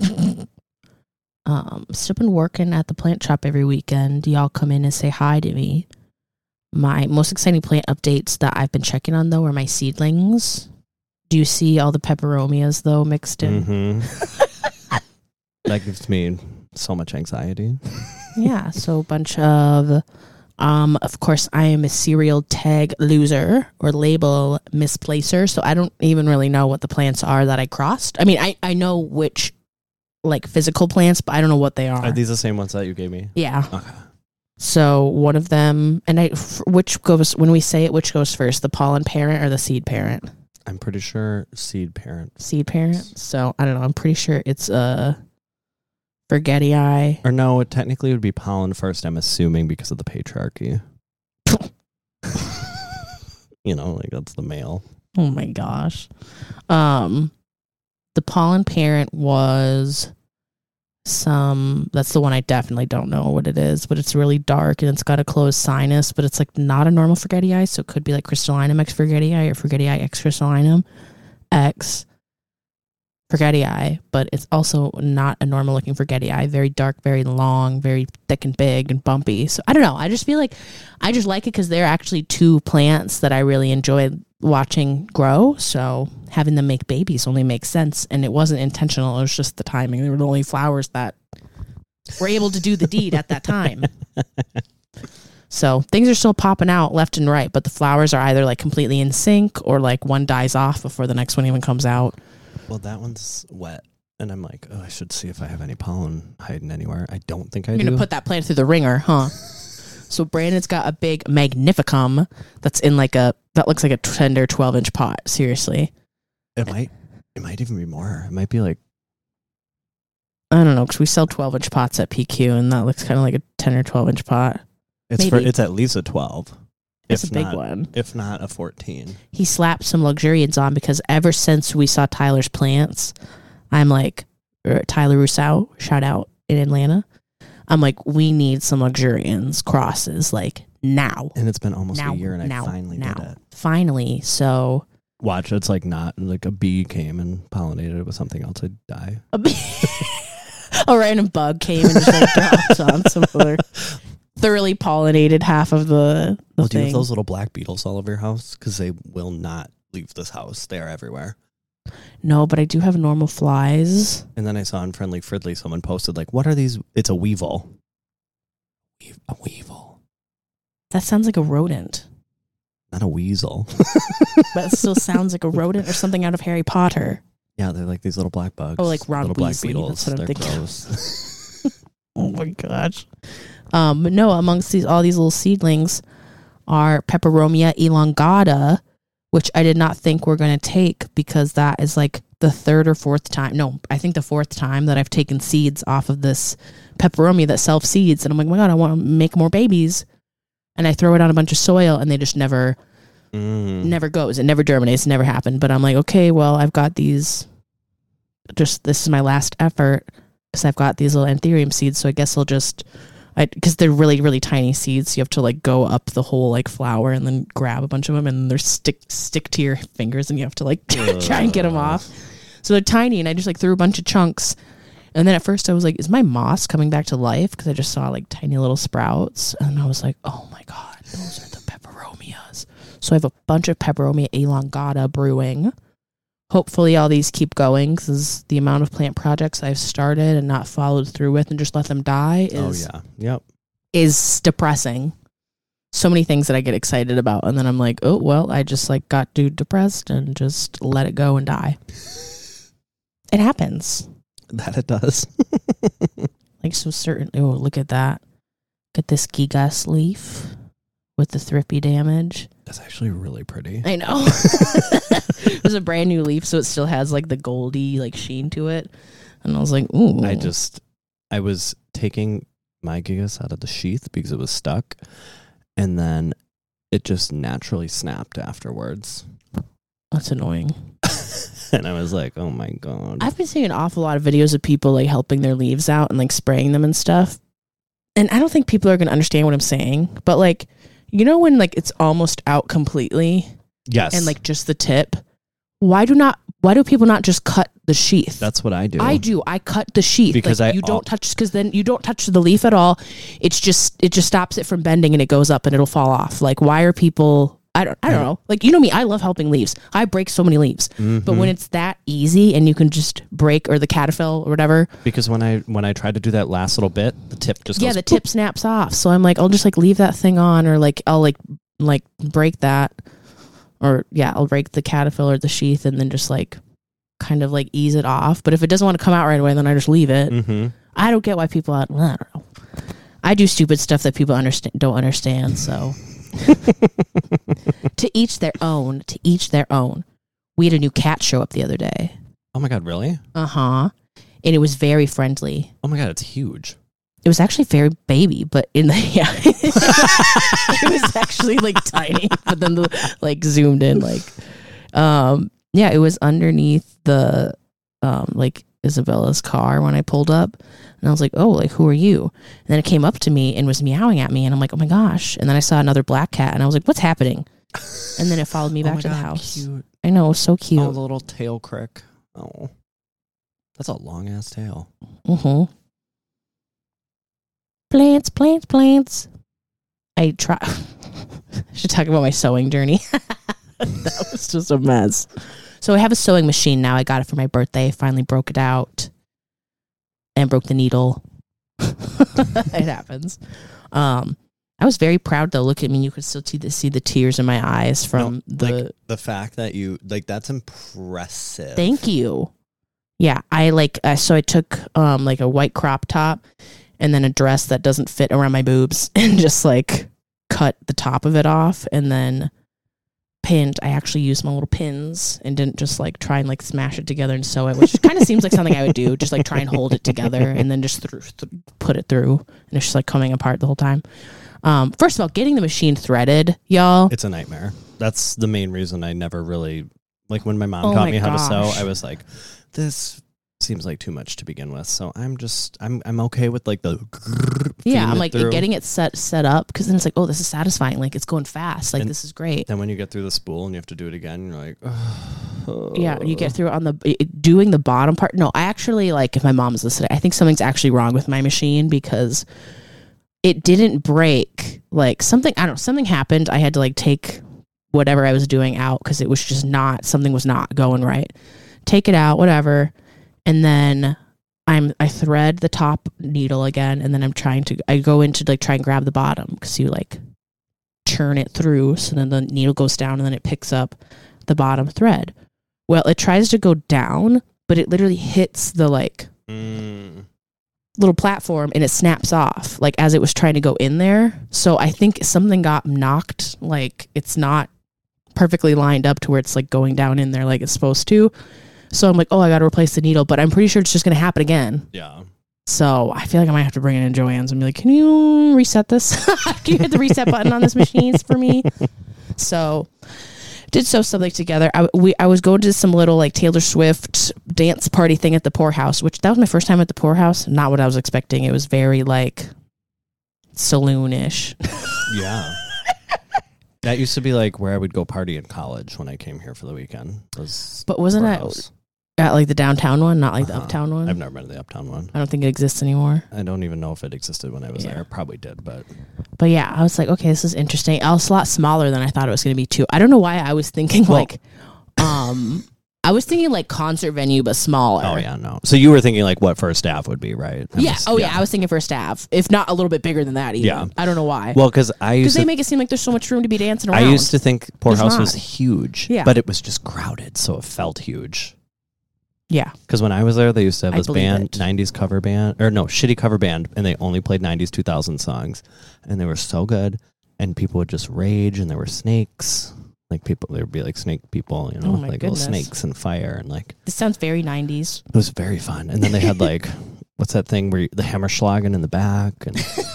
[SPEAKER 2] um, still been working at the plant shop every weekend. Y'all come in and say hi to me. My most exciting plant updates that I've been checking on though are my seedlings. Do you see all the peperomias though mixed in?
[SPEAKER 1] Mm-hmm. That gives me so much anxiety.
[SPEAKER 2] Yeah, so a bunch of, um, of course, I am a serial tag loser or label misplacer, so I don't even really know what the plants are that I crossed. I mean, I, I know which, like, physical plants, but I don't know what they are.
[SPEAKER 1] Are these the same ones that you gave me?
[SPEAKER 2] Yeah.
[SPEAKER 1] Okay.
[SPEAKER 2] So one of them, and I, f- which goes, when we say it, which goes first, the pollen parent or the seed parent?
[SPEAKER 1] I'm pretty sure seed parent.
[SPEAKER 2] Seed parent. So I don't know. I'm pretty sure it's uh, Forgetti Eye.
[SPEAKER 1] Or no, it technically would be pollen first, I'm assuming, because of the patriarchy. You know, like that's the male.
[SPEAKER 2] Oh my gosh. Um, the pollen parent was some, that's the one I definitely don't know what it is, but it's really dark and it's got a closed sinus, but it's like not a normal Forgetti Eye, so it could be like Crystallinum X Forgetti Eye or Forgetti Eye X Crystallinum X. forgetii, but it's also not a normal looking forgetii. Very dark, very long, very thick and big and bumpy. So I don't know. I just feel like I just like it because they're actually two plants that I really enjoy watching grow. So having them make babies only makes sense. And it wasn't intentional. It was just the timing. They were the only flowers that were able to do the deed at that time. So things are still popping out left and right, but the flowers are either like completely in sync or like one dies off before the next one even comes out.
[SPEAKER 1] Well, that one's wet. And I'm like, oh, I should see if I have any pollen hiding anywhere. I don't think I
[SPEAKER 2] You're
[SPEAKER 1] do.
[SPEAKER 2] going to put that plant through the ringer, huh? So Brandon's got a big magnificum that's in like a, that looks like a ten or twelve inch pot. Seriously.
[SPEAKER 1] It might, it might even be more. It might be like,
[SPEAKER 2] I don't know, because we sell twelve inch pots at P Q and that looks kind of like a ten or twelve inch pot.
[SPEAKER 1] it's
[SPEAKER 2] Maybe.
[SPEAKER 1] for, it's at least a twelve.
[SPEAKER 2] It's
[SPEAKER 1] if
[SPEAKER 2] a big
[SPEAKER 1] not,
[SPEAKER 2] one.
[SPEAKER 1] If not a fourteen.
[SPEAKER 2] He slapped some luxurians on because ever since we saw Tyler's plants, I'm like, er, Tyler Rousseau, shout out in Atlanta. I'm like, we need some luxurians crosses like now.
[SPEAKER 1] And it's been almost
[SPEAKER 2] now,
[SPEAKER 1] a year and
[SPEAKER 2] now,
[SPEAKER 1] I finally
[SPEAKER 2] now.
[SPEAKER 1] did it.
[SPEAKER 2] Finally. So
[SPEAKER 1] Watch, it's like not like a bee came and pollinated it with something else, I'd die.
[SPEAKER 2] a, bee- a random bug came and just like dropped on some other thoroughly pollinated half of the, the
[SPEAKER 1] Well, do you
[SPEAKER 2] thing.
[SPEAKER 1] have those little black beetles all over your house? Because they will not leave this house. They are everywhere.
[SPEAKER 2] No, but I do have normal flies.
[SPEAKER 1] And then I saw on Friendly Fridley, someone posted, like, what are these? It's a weevil. We- A weevil.
[SPEAKER 2] That sounds like a rodent.
[SPEAKER 1] Not a weasel.
[SPEAKER 2] But it still sounds like a rodent or something out of Harry Potter.
[SPEAKER 1] Yeah, they're like these little black bugs.
[SPEAKER 2] Oh, like Ron
[SPEAKER 1] little black
[SPEAKER 2] Weasley,
[SPEAKER 1] beetles.
[SPEAKER 2] that's what I'm
[SPEAKER 1] They're
[SPEAKER 2] thinking of.
[SPEAKER 1] gross.
[SPEAKER 2] Oh my gosh. Um, but no, amongst these all these little seedlings are Peperomia elongata, which I did not think we're going to take because that is like the third or fourth time. No, I think the fourth time that I've taken seeds off of this Peperomia that self seeds. And I'm like, oh my God, I want to make more babies. And I throw it on a bunch of soil and they just never,
[SPEAKER 1] Mm.
[SPEAKER 2] never goes. It never germinates, never happened. But I'm like, okay, well, I've got these, just this is my last effort because I've got these little anthurium seeds. So I guess I'll just, because they're really, really tiny seeds. You have to like go up the whole like flower and then grab a bunch of them and they're stick, stick to your fingers and you have to like try and get them off. So they're tiny and I just like threw a bunch of chunks. And then at first I was like, is my moss coming back to life? Because I just saw like tiny little sprouts. And I was like, oh my God, those are the peperomias. So I have a bunch of Peperomia elongata brewing. Hopefully all these keep going because the amount of plant projects I've started and not followed through with and just let them die is,
[SPEAKER 1] Oh, yeah. Yep.
[SPEAKER 2] is depressing. So many things that I get excited about. And then I'm like, oh, well, I just like got too depressed and just let it go and die. It happens.
[SPEAKER 1] That it does.
[SPEAKER 2] Like so certain. Oh, look at that. Get this gigas leaf with the thrippy damage.
[SPEAKER 1] That's actually really pretty.
[SPEAKER 2] I know. It was a brand new leaf, so it still has like the goldy like sheen to it. And I was like, ooh.
[SPEAKER 1] I just, I was taking my gigas out of the sheath because it was stuck. And then it just naturally snapped afterwards.
[SPEAKER 2] That's annoying.
[SPEAKER 1] And I was like, oh my God.
[SPEAKER 2] I've been seeing an awful lot of videos of people like helping their leaves out and like spraying them and stuff. And I don't think people are going to understand what I'm saying, but like, you know, when like it's almost out completely
[SPEAKER 1] Yes.
[SPEAKER 2] and like just the tip, why do not, why do people not just cut the sheath?
[SPEAKER 1] That's what I do.
[SPEAKER 2] I do. I cut the sheath
[SPEAKER 1] Because
[SPEAKER 2] like,
[SPEAKER 1] I
[SPEAKER 2] you don't
[SPEAKER 1] al-
[SPEAKER 2] touch because then you don't touch the leaf at all. It's just it just stops it from bending and it goes up and it'll fall off. Like why are people? I don't. I don't know. Like you know me. I love helping leaves. I break so many leaves.
[SPEAKER 1] Mhm.
[SPEAKER 2] But when it's that easy and you can just break or the caterpillar or whatever,
[SPEAKER 1] Because when I when I tried to do that last little bit, the tip just
[SPEAKER 2] yeah,
[SPEAKER 1] goes
[SPEAKER 2] the tip snaps off. So I'm like, I'll just like leave that thing on or like I'll like like break that or yeah, I'll break the caterpillar, the sheath, and then just like kind of like ease it off. But if it doesn't want to come out right away, then I just leave it.
[SPEAKER 1] Mm-hmm.
[SPEAKER 2] I don't get why people. I don't know. I do stupid stuff that people understand don't understand. So, to each their own. To each their own. We had a new cat show up the other day.
[SPEAKER 1] Oh my God, really?
[SPEAKER 2] Uh huh. And it was very friendly.
[SPEAKER 1] Oh my God, it's huge.
[SPEAKER 2] It was actually very baby, but in the yeah, it was actually like tiny. But then the like zoomed in, like, um, yeah, it was underneath the um like Isabella's car when I pulled up. And I was like, oh, like, who are you? And then it came up to me and was meowing at me. And I'm like, oh my gosh. And then I saw another black cat and I was like, what's happening? And then it followed me
[SPEAKER 1] Oh
[SPEAKER 2] back
[SPEAKER 1] my
[SPEAKER 2] to the
[SPEAKER 1] God,
[SPEAKER 2] house.
[SPEAKER 1] Cute.
[SPEAKER 2] I know, it was so cute.
[SPEAKER 1] Oh, the little tail crick. Oh. That's a long ass tail.
[SPEAKER 2] Mm-hmm. Plants, plants, plants. I try. I should talk about my sewing journey. That was just a mess. So I have a sewing machine now. I got it for my birthday. I finally broke it out and broke the needle. It happens. Um, I was very proud though. Look at me. You could still see the, see the tears in my eyes from
[SPEAKER 1] no,
[SPEAKER 2] the
[SPEAKER 1] like, the fact that you like that's impressive.
[SPEAKER 2] Thank you. Yeah, I like uh, so I took um like a white crop top and then a dress that doesn't fit around my boobs and just like cut the top of it off and then pinned. I actually used my little pins and didn't just like try and like smash it together and sew it, which kind of seems like something I would do. Just like try and hold it together and then just th- th- put it through, and it's just like coming apart the whole time. Um, first of all, getting the machine threaded, y'all,
[SPEAKER 1] it's a nightmare. That's the main reason I never really like when my mom
[SPEAKER 2] oh
[SPEAKER 1] taught
[SPEAKER 2] my
[SPEAKER 1] me how
[SPEAKER 2] gosh.
[SPEAKER 1] to sew. I was like, this seems like too much to begin with. So I'm just I'm I'm okay with like the
[SPEAKER 2] yeah. I'm like
[SPEAKER 1] through.
[SPEAKER 2] getting it set set up because then it's like, oh, this is satisfying. Like it's going fast. Like
[SPEAKER 1] And
[SPEAKER 2] this is great.
[SPEAKER 1] Then when you get through the spool and you have to do it again, you're like, oh.
[SPEAKER 2] Yeah, you get through it on the it, doing the bottom part. No, I actually like if my mom's listening, I think something's actually wrong with my machine because it didn't break. Like something, I don't know, something happened. I had to like take whatever I was doing out because it was just not, something was not going right. Take it out, whatever. And then I'm, I thread the top needle again. And then I'm trying to, I go into like try and grab the bottom because you like turn it through. So then the needle goes down and then it picks up the bottom thread. Well, it tries to go down, but it literally hits the like
[SPEAKER 1] Mm.
[SPEAKER 2] little platform and it snaps off like as it was trying to go in there. So I think something got knocked. Like it's not perfectly lined up to where it's like going down in there like it's supposed to. So I'm like, oh, I got to replace the needle, but I'm pretty sure it's just going to happen again.
[SPEAKER 1] Yeah.
[SPEAKER 2] So I feel like I might have to bring it in Joann's and be like, can you reset this? Can you hit the reset button on this machine for me? So did sew something together. I, we, I was going to some little like Taylor Swift dance party thing at the Poorhouse, which that was my first time at the Poorhouse. Not what I was expecting. It was very like saloon-ish.
[SPEAKER 1] Yeah. That used to be like where I would go party in college when I came here for the weekend. Was
[SPEAKER 2] But wasn't
[SPEAKER 1] Poorhouse.
[SPEAKER 2] that at like the downtown one, not like the
[SPEAKER 1] Uh-huh.
[SPEAKER 2] uptown one?
[SPEAKER 1] I've never been to the uptown one.
[SPEAKER 2] I don't think it exists anymore.
[SPEAKER 1] I don't even know if it existed when I was
[SPEAKER 2] Yeah.
[SPEAKER 1] there. Probably did, but
[SPEAKER 2] But yeah, I was like, okay, this is interesting. It was a lot smaller than I thought it was going to be too. I don't know why I was thinking
[SPEAKER 1] Well-
[SPEAKER 2] like, um, I was thinking like concert venue but smaller.
[SPEAKER 1] oh yeah, no. So you were thinking like what First Ave would be, right? I'm
[SPEAKER 2] Yeah.
[SPEAKER 1] just-
[SPEAKER 2] Oh yeah. I was thinking First Ave, if not a little bit bigger than that. Even.
[SPEAKER 1] Yeah.
[SPEAKER 2] I don't know why.
[SPEAKER 1] Well, because I
[SPEAKER 2] Because
[SPEAKER 1] used
[SPEAKER 2] they
[SPEAKER 1] to,
[SPEAKER 2] make it seem like there's so much room to be dancing around.
[SPEAKER 1] I used to think Poorhouse
[SPEAKER 2] not.
[SPEAKER 1] was huge,
[SPEAKER 2] Yeah.
[SPEAKER 1] but it was just crowded, so it felt huge.
[SPEAKER 2] Yeah.
[SPEAKER 1] Because when I was there, they used to have
[SPEAKER 2] I
[SPEAKER 1] this
[SPEAKER 2] believe
[SPEAKER 1] band,
[SPEAKER 2] it.
[SPEAKER 1] nineties cover band, or no, shitty cover band, and they only played nineties, two thousand songs, and they were so good, and people would just rage, and there were snakes. Like people, there would be like snake people, you know,
[SPEAKER 2] Oh my
[SPEAKER 1] like
[SPEAKER 2] goodness.
[SPEAKER 1] little snakes and fire, and like
[SPEAKER 2] This sounds very nineties.
[SPEAKER 1] it was very fun. And then they had like, what's that thing where you, the Hammerschlagen in the back? And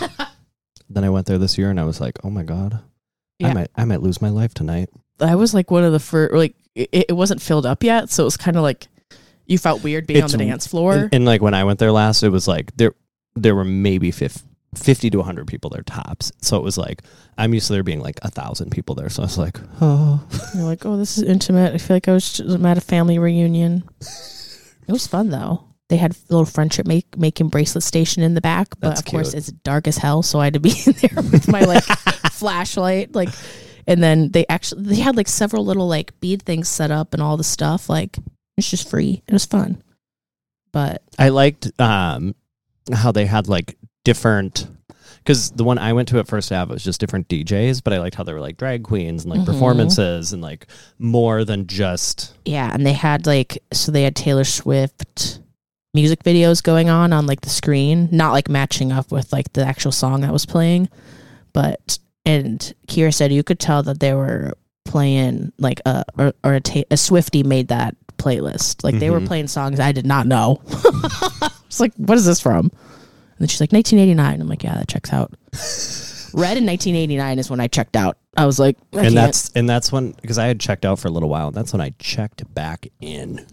[SPEAKER 1] then I went there this year, and I was like, oh my god,
[SPEAKER 2] Yeah.
[SPEAKER 1] I might, I might lose my life tonight.
[SPEAKER 2] I was like one of the first, like, it, it wasn't filled up yet. So it was kind of like you felt weird being
[SPEAKER 1] It's-
[SPEAKER 2] on the dance floor.
[SPEAKER 1] And, and like when I went there last, it was like there, there were maybe fifty. fifty to one hundred people there tops. So it was like, I'm used to there being like a thousand people there. So I was like, oh.
[SPEAKER 2] You're like, oh, this is intimate. I feel like I was just, I'm at a family reunion. It was fun though. They had a little friendship make, making bracelet station in the back, but
[SPEAKER 1] That's
[SPEAKER 2] of course
[SPEAKER 1] cute.
[SPEAKER 2] it's dark as hell. So I had to be in there with my like flashlight, like, and then they actually, they had like several little like bead things set up and all the stuff. Like it's just free. It was fun. But
[SPEAKER 1] I liked um, how they had like different, because the one I went to at First Ave was just different D Js, but I liked how they were like drag queens and like
[SPEAKER 2] Mhm.
[SPEAKER 1] performances and like more than just.
[SPEAKER 2] yeah, and they had like, so they had Taylor Swift music videos going on on like the screen, not like matching up with like the actual song that was playing, but and Kira said you could tell that they were playing like a or, or a, ta- a Swiftie made that playlist, like they were
[SPEAKER 1] Mhm.
[SPEAKER 2] playing songs I did not know. It's like, what is this from? And then she's like, nineteen eighty-nine. I'm like, yeah, that checks out. Red in nineteen eighty-nine is when I checked out. I was like, I
[SPEAKER 1] And
[SPEAKER 2] can't.
[SPEAKER 1] that's and that's when, because I had checked out for a little while, and that's when I checked back in.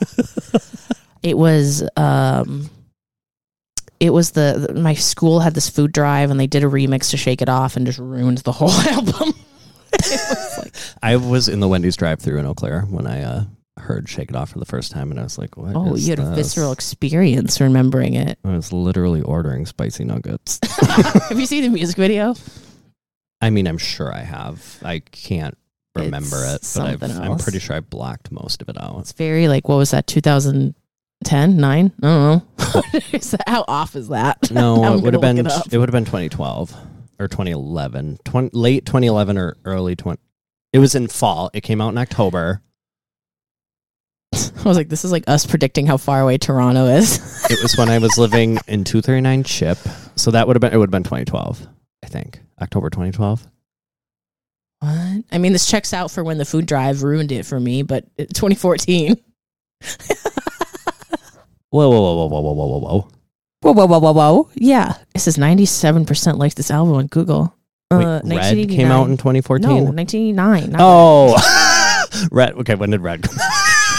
[SPEAKER 2] It was um it was the, the my school had this food drive and they did a remix to Shake It Off and just ruined the whole album. It was like,
[SPEAKER 1] I was in the Wendy's drive-thru in Eau Claire when I uh, heard Shake It Off for the first time, and I was like, what
[SPEAKER 2] Oh,
[SPEAKER 1] is
[SPEAKER 2] you had a
[SPEAKER 1] this?
[SPEAKER 2] visceral experience remembering it.
[SPEAKER 1] I was literally ordering spicy nuggets.
[SPEAKER 2] Have you seen the music video?
[SPEAKER 1] I mean, I'm sure I have. I can't remember
[SPEAKER 2] It's
[SPEAKER 1] it, but I've,
[SPEAKER 2] something
[SPEAKER 1] I'm
[SPEAKER 2] else.
[SPEAKER 1] pretty sure I blocked most of it out.
[SPEAKER 2] It's very like, what was that, two thousand ten, nine? I don't know. Is that, how off is that?
[SPEAKER 1] No,
[SPEAKER 2] I'm
[SPEAKER 1] it would have
[SPEAKER 2] gonna
[SPEAKER 1] been
[SPEAKER 2] look it up.
[SPEAKER 1] it would have been twenty twelve or twenty eleven, twenty, late twenty eleven or early twenty. It was in fall. It came out in October.
[SPEAKER 2] I was like, this is like us predicting how far away Toronto is.
[SPEAKER 1] It was when I was living in two thirty-nine Chip, so that would have been it would have been twenty twelve, I think, October twenty twelve.
[SPEAKER 2] What? I mean, this checks out for when the food drive ruined it for me, but it- twenty fourteen.
[SPEAKER 1] Whoa, whoa, whoa, whoa, whoa, whoa, whoa, whoa, whoa!
[SPEAKER 2] Whoa, whoa, whoa, whoa, whoa. Yeah. It says ninety-seven percent likes this album on Google.
[SPEAKER 1] Wait,
[SPEAKER 2] Uh,
[SPEAKER 1] Red came out in twenty fourteen.
[SPEAKER 2] No, nineteen eighty-nine. not
[SPEAKER 1] Oh, Red. Okay, when did Red come out?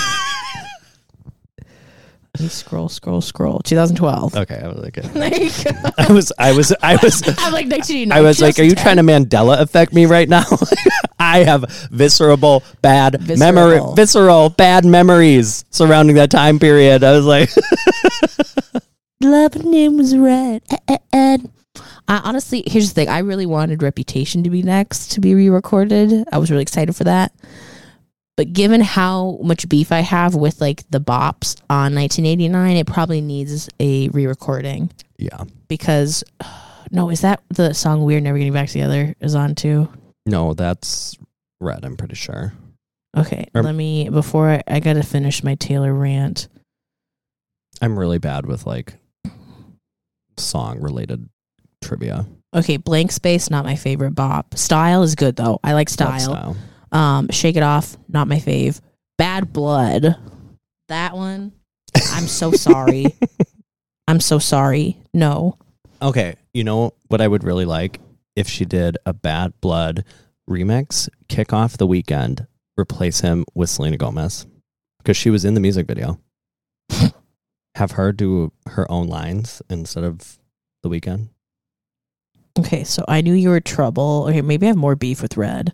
[SPEAKER 2] Let me scroll, scroll, scroll. twenty twelve.
[SPEAKER 1] Okay, I was like,
[SPEAKER 2] There you go.
[SPEAKER 1] I was, I was, I was,
[SPEAKER 2] I'm like nineteen eighty-nine.
[SPEAKER 1] I was like, are you trying to Mandela affect me right now? I have visceral bad
[SPEAKER 2] Visceral.
[SPEAKER 1] memory, visceral bad memories surrounding that time period. I was like,
[SPEAKER 2] Love name was Red. Eh, eh, eh. I honestly, here's the thing. I really wanted Reputation to be next to be re-recorded. I was really excited for that. But given how much beef I have with like the bops on nineteen eighty-nine, it probably needs a re-recording.
[SPEAKER 1] yeah,
[SPEAKER 2] Because, no, is that the song We're Never Getting Back Together is on too?
[SPEAKER 1] no, that's Red. I'm pretty sure.
[SPEAKER 2] Okay,
[SPEAKER 1] Or-
[SPEAKER 2] let me, before I, I got to finish my Taylor rant.
[SPEAKER 1] I'm really bad with like song related trivia.
[SPEAKER 2] Okay, Blank Space, not my favorite bop. Style is good though. I like
[SPEAKER 1] Love
[SPEAKER 2] Style.
[SPEAKER 1] style.
[SPEAKER 2] Um, Shake It Off, not my fave. Bad Blood, that one. I'm so sorry. I'm so sorry. No.
[SPEAKER 1] Okay, you know what I would really like if she did a Bad Blood remix, kick off The Weeknd, replace him with Selena Gomez because she was in the music video. Have her do her own lines instead of The Weeknd.
[SPEAKER 2] Okay, so I knew you were trouble. Okay, maybe I have more beef with Red.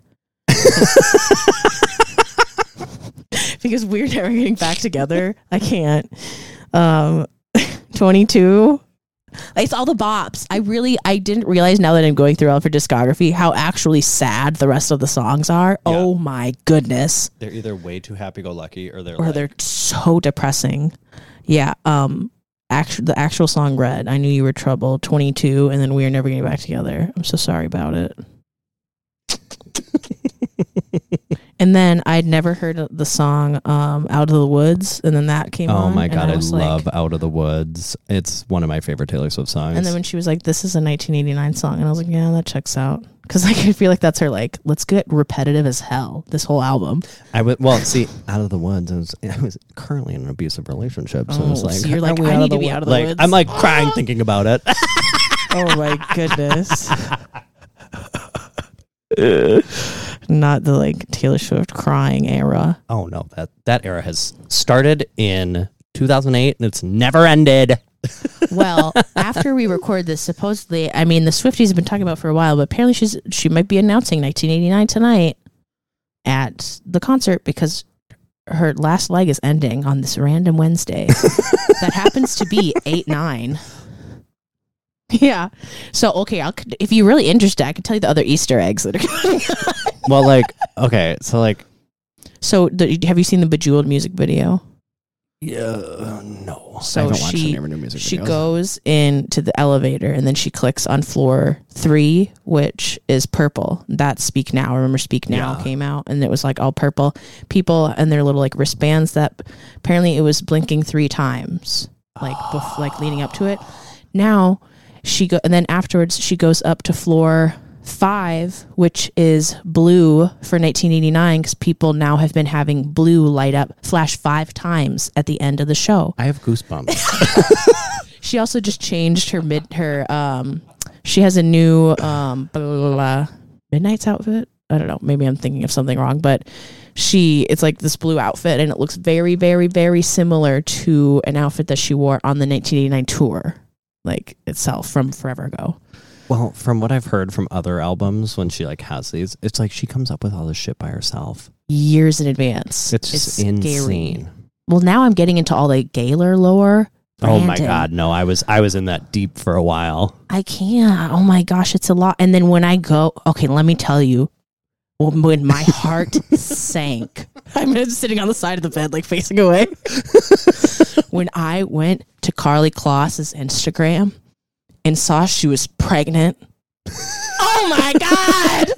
[SPEAKER 2] Because we're never getting back together. I can't. Um, twenty-two. It's all the bops. I really, I didn't realize now that I'm going through all of her discography how actually sad the rest of the songs are.
[SPEAKER 1] Yeah.
[SPEAKER 2] Oh my goodness.
[SPEAKER 1] They're either way too happy-go-lucky or they're
[SPEAKER 2] Or
[SPEAKER 1] like,
[SPEAKER 2] they're so depressing. Yeah. Um. Actual the actual song Red. I knew you were trouble. twenty-two, and then we are never getting back together. I'm so sorry about it. And then I'd never heard of the song um, "Out of the Woods," and then that came
[SPEAKER 1] oh
[SPEAKER 2] on.
[SPEAKER 1] my
[SPEAKER 2] and
[SPEAKER 1] god, I,
[SPEAKER 2] was like-
[SPEAKER 1] love Out of the Woods. It's one of my favorite Taylor Swift songs.
[SPEAKER 2] And then when she was like, "This is a nineteen eighty-nine song," and I was like, "Yeah, that checks out." Because like I feel like that's her like, let's get repetitive as hell. This whole album.
[SPEAKER 1] I would well see Out of the Woods. I was, I was currently in an abusive relationship, so I was
[SPEAKER 2] Oh,
[SPEAKER 1] like,
[SPEAKER 2] so you're
[SPEAKER 1] "Are
[SPEAKER 2] like,
[SPEAKER 1] we
[SPEAKER 2] I
[SPEAKER 1] out
[SPEAKER 2] need
[SPEAKER 1] of
[SPEAKER 2] to
[SPEAKER 1] the
[SPEAKER 2] be
[SPEAKER 1] wo-"
[SPEAKER 2] out of the
[SPEAKER 1] like,
[SPEAKER 2] woods.
[SPEAKER 1] I'm like crying thinking about it.
[SPEAKER 2] Oh my goodness. Not the like Taylor Swift crying era.
[SPEAKER 1] Oh no, that that era has started in two thousand eight and it's never ended.
[SPEAKER 2] Well, after we record this, supposedly, I mean, the Swifties have been talking about it for a while, but apparently she's she might be announcing nineteen eighty-nine tonight at the concert because her last leg is ending on this random Wednesday that happens to be eight nine. Yeah. So okay, I'll, if you're really interested, I can tell you the other Easter eggs that are coming up.
[SPEAKER 1] Well, like okay, so like
[SPEAKER 2] So, the, have you seen the Bejeweled music video?
[SPEAKER 1] yeah, no,
[SPEAKER 2] So
[SPEAKER 1] I haven't watched
[SPEAKER 2] she-
[SPEAKER 1] any of her new music
[SPEAKER 2] She
[SPEAKER 1] videos.
[SPEAKER 2] goes into the elevator and then she clicks on floor three, which is purple. That's Speak Now. Remember Speak Now
[SPEAKER 1] Yeah.
[SPEAKER 2] came out and it was like all purple. People and their little like wristbands that apparently it was blinking three times, like bef- like leading up to it. Now she go and then afterwards she goes up to floor five, which is blue for nineteen eighty-nine because people now have been having blue light up flash five times at the end of the show.
[SPEAKER 1] I have goosebumps.
[SPEAKER 2] She also just changed her mid her um she has a new um blah, blah, blah, blah, Midnight's outfit. I don't know, maybe I'm thinking of something wrong, but she it's like this blue outfit and it looks very very very similar to an outfit that she wore on the nineteen eighty-nine tour, like itself from forever ago.
[SPEAKER 1] Well, from what I've heard from other albums, when she like has these, it's like she comes up with all this shit by herself.
[SPEAKER 2] years in advance.
[SPEAKER 1] It's,
[SPEAKER 2] It's
[SPEAKER 1] insane.
[SPEAKER 2] scary. Well, now I'm getting into all the Gaylor lore.
[SPEAKER 1] Oh my
[SPEAKER 2] Brandon.
[SPEAKER 1] God, no! I was I was in that deep for a while.
[SPEAKER 2] I can't. Oh my gosh, it's a lot. And then when I go, okay, let me tell you, when when my heart sank, I'm just sitting on the side of the bed, like facing away. When I went to Carly Kloss's Instagram and saw she was pregnant. Oh my God!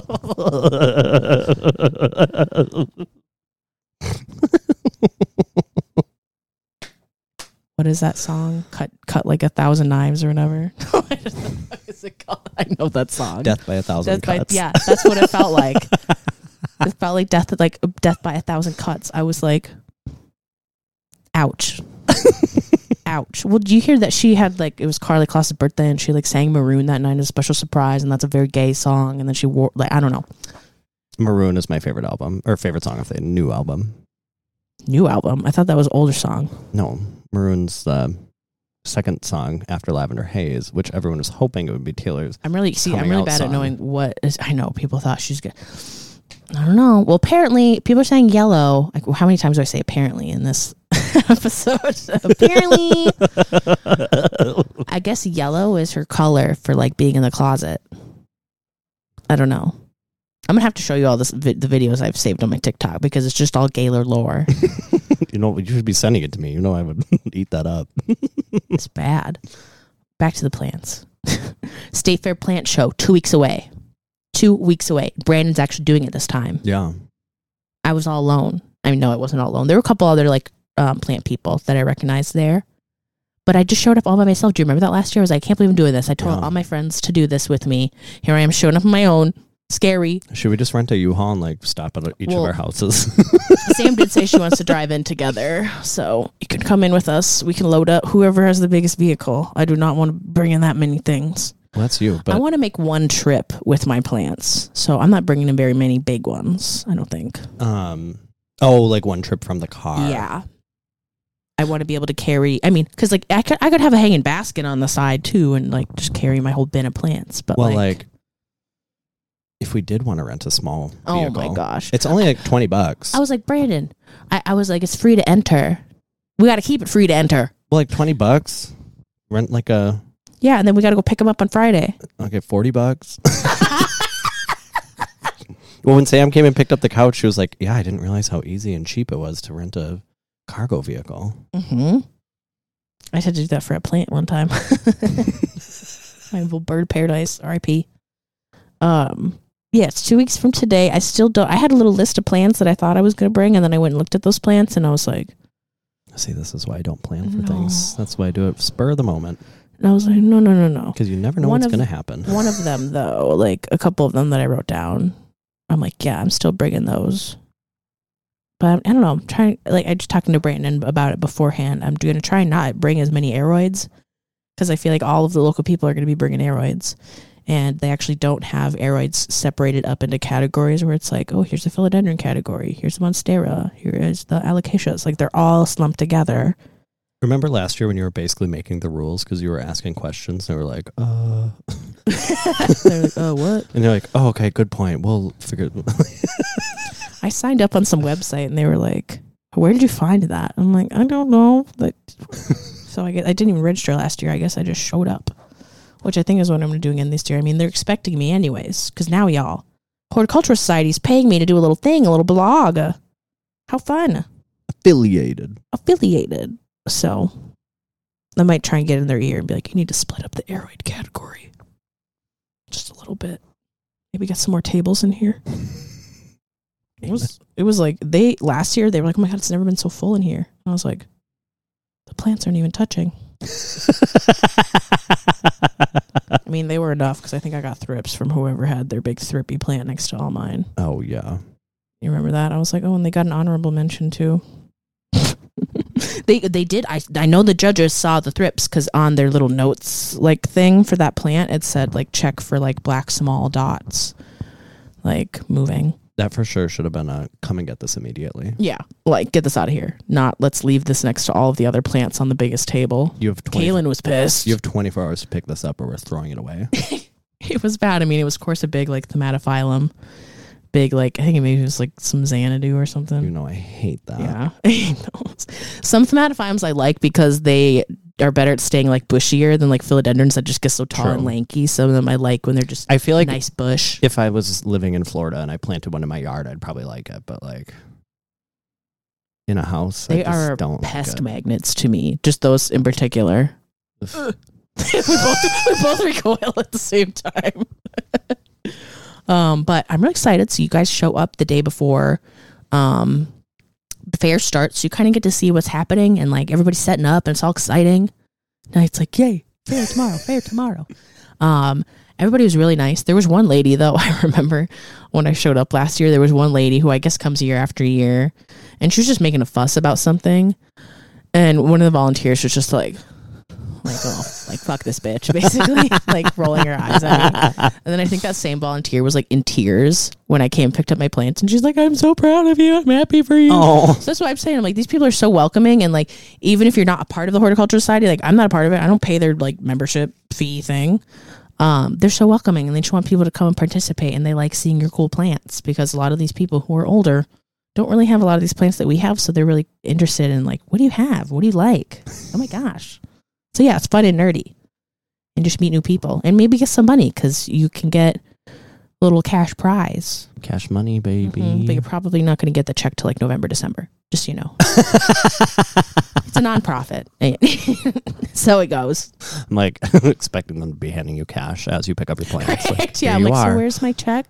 [SPEAKER 2] What is that song? Cut, cut like a thousand knives or whatever. What is it called? I know that song.
[SPEAKER 1] Death by a thousand
[SPEAKER 2] Death
[SPEAKER 1] cuts.
[SPEAKER 2] By, yeah, that's what it felt like. It felt like death, like death by a thousand cuts. I was like, ouch, ouch. Well, do you hear that she had like it was Carly Kloss's birthday and she like sang Maroon that night as a special surprise, and that's a very gay song. And then she wore like I don't know.
[SPEAKER 1] Maroon is my favorite album or favorite song of the new album.
[SPEAKER 2] New album. I thought that was older song.
[SPEAKER 1] No, Maroon's the second song after Lavender Haze, which everyone was hoping it would be Taylor's.
[SPEAKER 2] I'm really see. I'm
[SPEAKER 1] coming
[SPEAKER 2] really
[SPEAKER 1] out
[SPEAKER 2] bad
[SPEAKER 1] song.
[SPEAKER 2] at knowing what is. I know people thought she's good. I don't know. Well, apparently people are saying Yellow. Like, how many times do I say apparently in this episode? Apparently, I guess yellow is her color for like being in the closet. I don't know. I'm gonna have to show you all this vi- the videos I've saved on my TikTok because it's just all Gaylor lore.
[SPEAKER 1] You know, you should be sending it to me. You know, I would eat that up.
[SPEAKER 2] It's bad. Back to the plants. State Fair Plant Show, two weeks away. Two weeks away. Brandon's actually doing it this time.
[SPEAKER 1] Yeah.
[SPEAKER 2] I was all alone. I mean, no, I wasn't all alone. There were a couple other like um, plant people that I recognized there. But I just showed up all by myself. Do you remember that last year? I was like, I can't believe I'm doing this. I told
[SPEAKER 1] Yeah.
[SPEAKER 2] all my friends to do this with me. Here I am showing up on my own. Scary.
[SPEAKER 1] Should we just rent a U-Haul and like stop at each
[SPEAKER 2] Well,
[SPEAKER 1] of our houses?
[SPEAKER 2] Sam did say she wants to drive in together. So you can come in with us. We can load up whoever has the biggest vehicle. I do not want to bring in that many things.
[SPEAKER 1] Well, that's you. But
[SPEAKER 2] I want to make one trip with my plants. So I'm not bringing in very many big ones, I don't think.
[SPEAKER 1] um, oh, like one trip from the car.
[SPEAKER 2] Yeah. I want to be able to carry, I mean, because like I could, I could have a hanging basket on the side too and like just carry my whole bin of plants. But
[SPEAKER 1] Well,
[SPEAKER 2] like,
[SPEAKER 1] like, if we did want to rent a small
[SPEAKER 2] oh
[SPEAKER 1] vehicle,
[SPEAKER 2] my gosh.
[SPEAKER 1] it's only like twenty bucks.
[SPEAKER 2] I was like, Brandon, I, I was like, it's free to enter. We got to keep it free to enter.
[SPEAKER 1] Well, like twenty bucks. Rent like a
[SPEAKER 2] Yeah, and then we got to go pick them up on Friday.
[SPEAKER 1] okay, forty bucks. Well, when Sam came and picked up the couch, she was like, "Yeah, I didn't realize how easy and cheap it was to rent a cargo vehicle."
[SPEAKER 2] Mm-hmm. I had to do that for a plant one time. My little bird paradise, R I P. Um, yeah, it's two weeks from today. I still don't. I had a little list of plants that I thought I was going to bring, and then I went and looked at those plants, and I was like,
[SPEAKER 1] See, this is why I don't plan for
[SPEAKER 2] No.
[SPEAKER 1] things. That's why I do it spur of the moment
[SPEAKER 2] and I was like, no, no, no, no.
[SPEAKER 1] because you never know
[SPEAKER 2] One
[SPEAKER 1] what's
[SPEAKER 2] of-
[SPEAKER 1] going to happen.
[SPEAKER 2] One of them, though, like a couple of them that I wrote down, I'm like, yeah, I'm still bringing those. But I don't know. I'm trying, like, I just talking to Brandon about it beforehand. I'm going to try and not bring as many aeroids because I feel like all of the local people are going to be bringing aeroids. And they actually don't have aeroids separated up into categories where it's like, oh, here's the philodendron category. Here's the monstera. Here is the alocasias. Like, they're all slumped together.
[SPEAKER 1] Remember last year when you were basically making the rules because you were asking questions and they were like, uh.
[SPEAKER 2] They're like, oh, what?
[SPEAKER 1] And you're like, oh, okay, good point. We'll figure it.
[SPEAKER 2] I signed up on some website and they were like, where did you find that? I'm like, I don't know. But so I guess I didn't even register last year. I guess I just showed up, which I think is what I'm doing in this year. I mean, they're expecting me anyways, because now y'all, Horticultural Society's paying me to do a little thing, a little blog. How fun.
[SPEAKER 1] Affiliated.
[SPEAKER 2] Affiliated. So I might try and get in their ear and be like, you need to split up the aeroid category just a little bit. Maybe get some more tables in here. It was it was like they last year they were like, oh my god, it's never been so full in here. And I was like, the plants aren't even touching. I mean, they were enough because I think I got thrips from whoever had their big thrippy plant next to all mine.
[SPEAKER 1] Oh, yeah.
[SPEAKER 2] You remember that? I was like, oh, and they got an honorable mention too. they they did. I I know the judges saw the thrips because on their little notes like thing for that plant, it said like check for like black small dots, like moving.
[SPEAKER 1] That for sure should have been a come and get this immediately.
[SPEAKER 2] Yeah, like get this out of here. Not let's leave this next to all of the other plants on the biggest table.
[SPEAKER 1] You have twenty,
[SPEAKER 2] Kaylin was pissed.
[SPEAKER 1] You have twenty-four hours to pick this up or we're throwing it away.
[SPEAKER 2] It was bad. I mean, it was of course a big like thematophyllum, big, like, I think maybe it was like some Xanadu or something.
[SPEAKER 1] You know, I hate that.
[SPEAKER 2] Yeah. I hate those. Some thaumatifilms I like because they are better at staying like bushier than like philodendrons that just get so tall
[SPEAKER 1] True.
[SPEAKER 2] and lanky. Some of them I like when they're just
[SPEAKER 1] I feel like
[SPEAKER 2] nice bush.
[SPEAKER 1] if I was living in Florida and I planted one in my yard, I'd probably like it. But like in a house,
[SPEAKER 2] They
[SPEAKER 1] I just
[SPEAKER 2] are
[SPEAKER 1] don't
[SPEAKER 2] pest
[SPEAKER 1] like it.
[SPEAKER 2] magnets to me. Just those in particular. we, both, we both recoil at the same time. um, but I'm really excited. So you guys show up the day before um, the fair starts. So you kind of get to see what's happening and like everybody's setting up and it's all exciting. And it's like, yay, fair tomorrow, fair tomorrow. Um, everybody was really nice. There was one lady though, I remember when I showed up last year, there was one lady who I guess comes year after year and she was just making a fuss about something. And one of the volunteers was just like, like, oh, like, fuck this bitch, basically, like rolling her eyes at me. And then I think that same volunteer was like in tears when I came and picked up my plants. And she's like, I'm so proud of you. I'm happy for you.
[SPEAKER 1] Oh,
[SPEAKER 2] So that's what I'm saying. I'm like, these people are so welcoming. And like, even if you're not a part of the Horticulture Society, like, I'm not a part of it. I don't pay their like membership fee thing. Um, they're so welcoming and they just want people to come and participate. And they like seeing your cool plants because a lot of these people who are older don't really have a lot of these plants that we have. So they're really interested in like, what do you have? What do you like? Oh my gosh. So yeah, it's fun and nerdy and just meet new people and maybe get some money because you can get a little cash prize.
[SPEAKER 1] cash money, baby.
[SPEAKER 2] Mhm, but you're probably not going to get the check till like November, December, just so you know. It's a nonprofit. So it goes.
[SPEAKER 1] I'm like expecting them to be handing you cash as you pick up your plants. Like,
[SPEAKER 2] Right?
[SPEAKER 1] here
[SPEAKER 2] Yeah, I'm
[SPEAKER 1] you
[SPEAKER 2] like,
[SPEAKER 1] are.
[SPEAKER 2] so where's my check?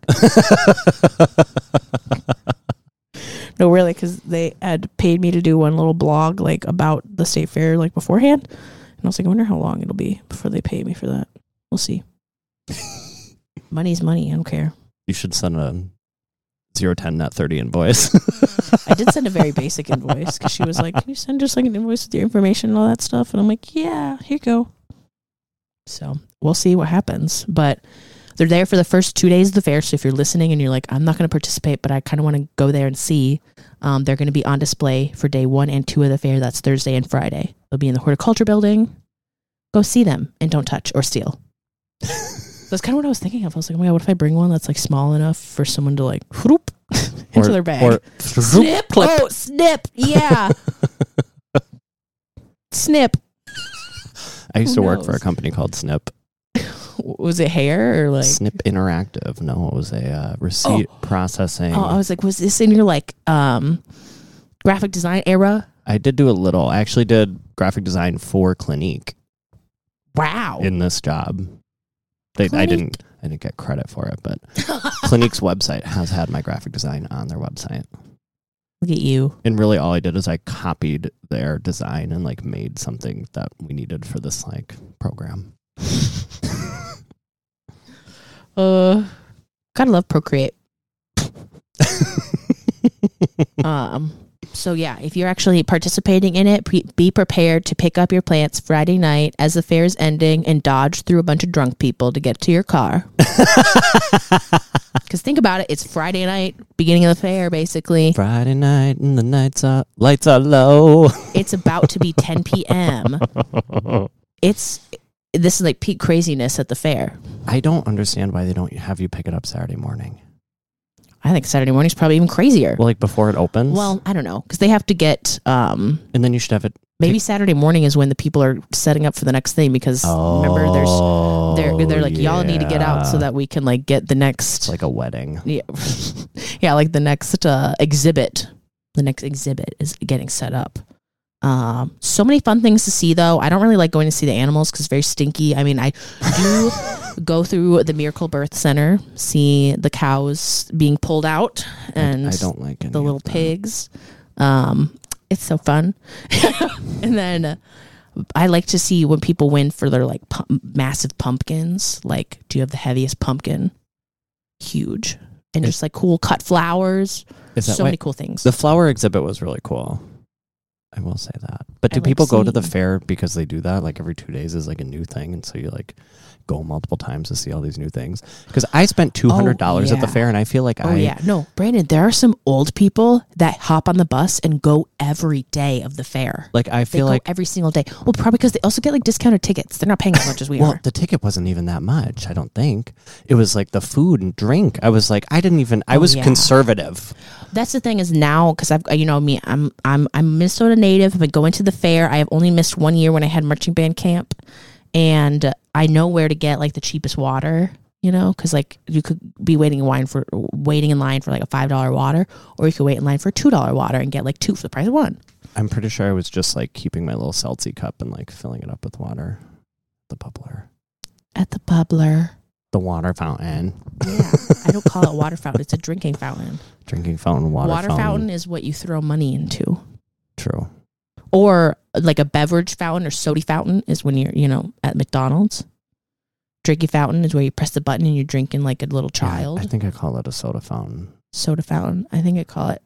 [SPEAKER 2] No, really, because they had paid me to do one little blog like about the state fair like beforehand. And I was like, I wonder how long it'll be before they pay me for that. We'll see. Money's money. I don't care.
[SPEAKER 1] You should send a zero ten net thirty invoice.
[SPEAKER 2] I did send a very basic invoice because she was like, can you send just like an invoice with your information and all that stuff? And I'm like, yeah, here you go. So we'll see what happens. But they're there for the first two days of the fair. So if you're listening and you're like, I'm not going to participate, but I kind of want to go there and see, um, they're going to be on display for day one and two of the fair. That's Thursday and Friday. They'll be in the horticulture building. Go see them and don't touch or steal. That's kind of what I was thinking of. I was like, oh my God, what if I bring one that's like small enough for someone to like whoop into
[SPEAKER 1] Or-
[SPEAKER 2] their bag?
[SPEAKER 1] Or
[SPEAKER 2] Snip.
[SPEAKER 1] clip.
[SPEAKER 2] Oh, snip. Yeah. Snip.
[SPEAKER 1] I used
[SPEAKER 2] Who
[SPEAKER 1] to work for a
[SPEAKER 2] knows?
[SPEAKER 1] company called Snip.
[SPEAKER 2] Was it hair or like?
[SPEAKER 1] Snip Interactive. No, it was a uh, receipt
[SPEAKER 2] Oh.
[SPEAKER 1] processing.
[SPEAKER 2] Oh, I was like, was this in your like um graphic design era?
[SPEAKER 1] I did do a little. I actually did graphic design for Clinique
[SPEAKER 2] Wow.
[SPEAKER 1] in this job. They, I
[SPEAKER 2] Clinique?
[SPEAKER 1] didn't. I didn't get credit for it, but Clinique's website has had my graphic design on their website.
[SPEAKER 2] Look at you.
[SPEAKER 1] And really, all I did is I copied their design and like made something that we needed for this like program.
[SPEAKER 2] Uh, gotta love Procreate. um. So yeah, if you're actually participating in it, pre- be prepared to pick up your plants Friday night as the fair is ending and dodge through a bunch of drunk people to get to your car. Because think about it, it's Friday night, beginning of the fair, basically.
[SPEAKER 1] Friday night and the nights are lights are low.
[SPEAKER 2] It's about to be ten p.m. It's this is like peak craziness at the fair.
[SPEAKER 1] I don't understand why they don't have you pick it up Saturday morning.
[SPEAKER 2] I think Saturday morning's probably even crazier.
[SPEAKER 1] Well, like before it opens.
[SPEAKER 2] Well, I don't know, because they have to get um
[SPEAKER 1] and then you should have it.
[SPEAKER 2] maybe Saturday morning is when the people are setting up for the next thing because remember there's
[SPEAKER 1] Oh,
[SPEAKER 2] they're they're like y'all need to get out so
[SPEAKER 1] yeah.
[SPEAKER 2] that we can like get the
[SPEAKER 1] It's
[SPEAKER 2] next
[SPEAKER 1] like a wedding.
[SPEAKER 2] yeah yeah like the next uh, exhibit. The next exhibit is getting set up. Um, so many fun things to see though. I don't really like going to see the animals because it's very stinky. I mean, I do go through the Miracle Birth Center, see the cows being pulled out and
[SPEAKER 1] I don't like any
[SPEAKER 2] the
[SPEAKER 1] of
[SPEAKER 2] little
[SPEAKER 1] them.
[SPEAKER 2] pigs. Um, it's so fun. And then uh, I like to see when people win for their like pu- massive pumpkins. Like, do you have the heaviest pumpkin? Huge. And just like cool cut flowers.
[SPEAKER 1] Is that
[SPEAKER 2] So
[SPEAKER 1] why-
[SPEAKER 2] many cool things.
[SPEAKER 1] The flower exhibit was really cool. I will say that. But
[SPEAKER 2] I
[SPEAKER 1] do
[SPEAKER 2] like
[SPEAKER 1] people go to the
[SPEAKER 2] seeing-
[SPEAKER 1] fair because they do that? Like every two days is like a new thing. And so you like go multiple times to see all these new things. Because I spent two hundred dollars
[SPEAKER 2] Oh,
[SPEAKER 1] at the
[SPEAKER 2] yeah.
[SPEAKER 1] fair and I feel like
[SPEAKER 2] Oh
[SPEAKER 1] I.
[SPEAKER 2] yeah, no, Brandon. There are some old people that hop on the bus and go every day of the fair.
[SPEAKER 1] Like I
[SPEAKER 2] They
[SPEAKER 1] feel
[SPEAKER 2] go
[SPEAKER 1] like.
[SPEAKER 2] every single day. Well, probably because they also get like discounted tickets. They're not paying as much as we
[SPEAKER 1] Well,
[SPEAKER 2] are.
[SPEAKER 1] the ticket wasn't even that much, I don't think. It was like the food and drink. I was like, I didn't even, I
[SPEAKER 2] Oh,
[SPEAKER 1] was
[SPEAKER 2] yeah.
[SPEAKER 1] conservative.
[SPEAKER 2] That's the thing is now because I've you know me I'm I'm I'm a Minnesota native. I've been going to the fair. I have only missed one year when I had marching band camp, and I know where to get like the cheapest water. You know, because like you could be waiting in line for waiting in line for like a five dollar water, or you could wait in line for a two dollar water and get like two for the price of one.
[SPEAKER 1] I'm pretty sure I was just like keeping my little seltzy cup and like filling it up with water. The bubbler.
[SPEAKER 2] At the bubbler.
[SPEAKER 1] The water fountain.
[SPEAKER 2] Yeah, I don't call it a water fountain. It's a drinking fountain.
[SPEAKER 1] Drinking fountain, water,
[SPEAKER 2] Water
[SPEAKER 1] fountain.
[SPEAKER 2] fountain is what you throw money into.
[SPEAKER 1] True.
[SPEAKER 2] Or like a beverage fountain or soda fountain is when you're, you know, at McDonald's. Drinking fountain is where you press the button and you're drinking like a little child.
[SPEAKER 1] Yeah, I think I call it a soda fountain.
[SPEAKER 2] Soda fountain. I think I call it.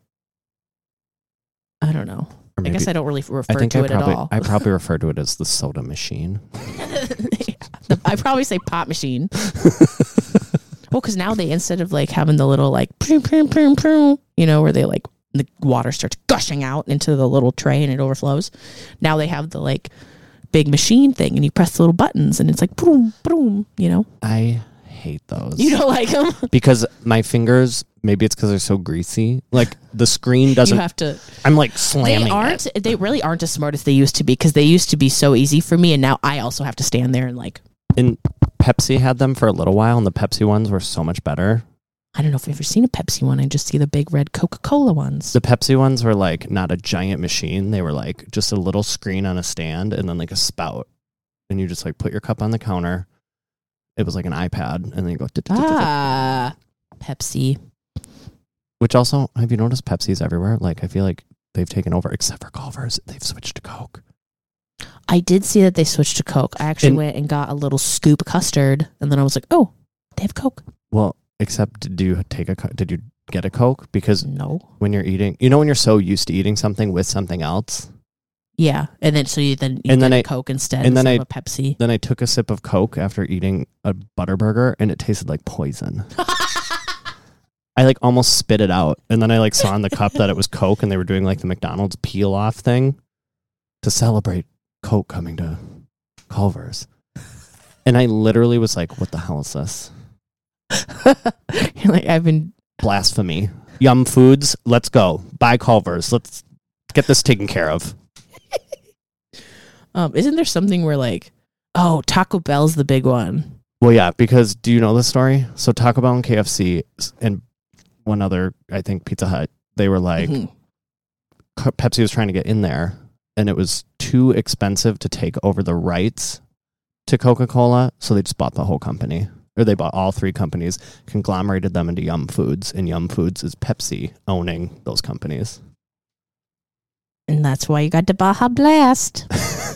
[SPEAKER 2] I don't know.
[SPEAKER 1] Or maybe,
[SPEAKER 2] I guess I don't really refer
[SPEAKER 1] I think
[SPEAKER 2] to
[SPEAKER 1] I
[SPEAKER 2] it
[SPEAKER 1] probably,
[SPEAKER 2] at all.
[SPEAKER 1] I probably refer to it as the soda machine.
[SPEAKER 2] The- I probably say pop machine. Well, because now they, instead of like having the little like, pew, pew, pew, pew, you know, where they like, the water starts gushing out into the little tray and it overflows. Now they have the like big machine thing and you press the little buttons and it's like, boom, boom, you know?
[SPEAKER 1] I hate those.
[SPEAKER 2] You don't like them?
[SPEAKER 1] Because my fingers, maybe it's because they're so greasy. Like the screen doesn't,
[SPEAKER 2] You have to.
[SPEAKER 1] I'm like slamming
[SPEAKER 2] They aren't,
[SPEAKER 1] it.
[SPEAKER 2] they really aren't as smart as they used to be because they used to be so easy for me. And now I also have to stand there and like,
[SPEAKER 1] And Pepsi had them for a little while and the Pepsi ones were so much better.
[SPEAKER 2] I don't know if I've ever seen a Pepsi one. I just see the big red Coca-Cola ones.
[SPEAKER 1] The Pepsi ones were like not a giant machine. They were like just a little screen on a stand and then like a spout. And you just like put your cup on the counter. It was like an iPad and then you go,
[SPEAKER 2] Ah, Pepsi.
[SPEAKER 1] which also, have you noticed Pepsi's everywhere? Like I feel like they've taken over, except for Culver's. They've switched to Coke.
[SPEAKER 2] I did see that they switched to Coke. I actually
[SPEAKER 1] And-
[SPEAKER 2] went and got a little scoop custard, and then I was like, "Oh, they have Coke."
[SPEAKER 1] Well, except did you take a, Co- did you get a Coke? Because
[SPEAKER 2] No.
[SPEAKER 1] when you're eating, you know, when you're so used to eating something with something else.
[SPEAKER 2] Yeah, and then so you then you
[SPEAKER 1] And then
[SPEAKER 2] get a
[SPEAKER 1] I-
[SPEAKER 2] Coke instead,
[SPEAKER 1] and then
[SPEAKER 2] instead
[SPEAKER 1] I-
[SPEAKER 2] of a Pepsi.
[SPEAKER 1] Then I took a sip of Coke after eating a Butterburger and it tasted like poison. I like almost spit it out. And then I like saw in the cup that it was Coke and they were doing like the McDonald's peel off thing to celebrate Coke coming to Culver's. And I literally was like, what the hell is this?
[SPEAKER 2] You're like, I've been.
[SPEAKER 1] Blasphemy. Yum Foods, let's go. Buy Culver's. Let's get this taken care of.
[SPEAKER 2] Um, isn't there something where like, oh, Taco Bell's the big one?
[SPEAKER 1] Well, yeah, because do you know the story? So Taco Bell and K F C and one other, I think Pizza Hut, they were like,
[SPEAKER 2] Mhm.
[SPEAKER 1] Pepsi was trying to get in there and it was too expensive to take over the rights to Coca-Cola. So they just bought the whole company, or they bought all three companies, conglomerated them into Yum Foods, and Yum Foods is Pepsi owning those companies.
[SPEAKER 2] And that's why you got the Baja Blast.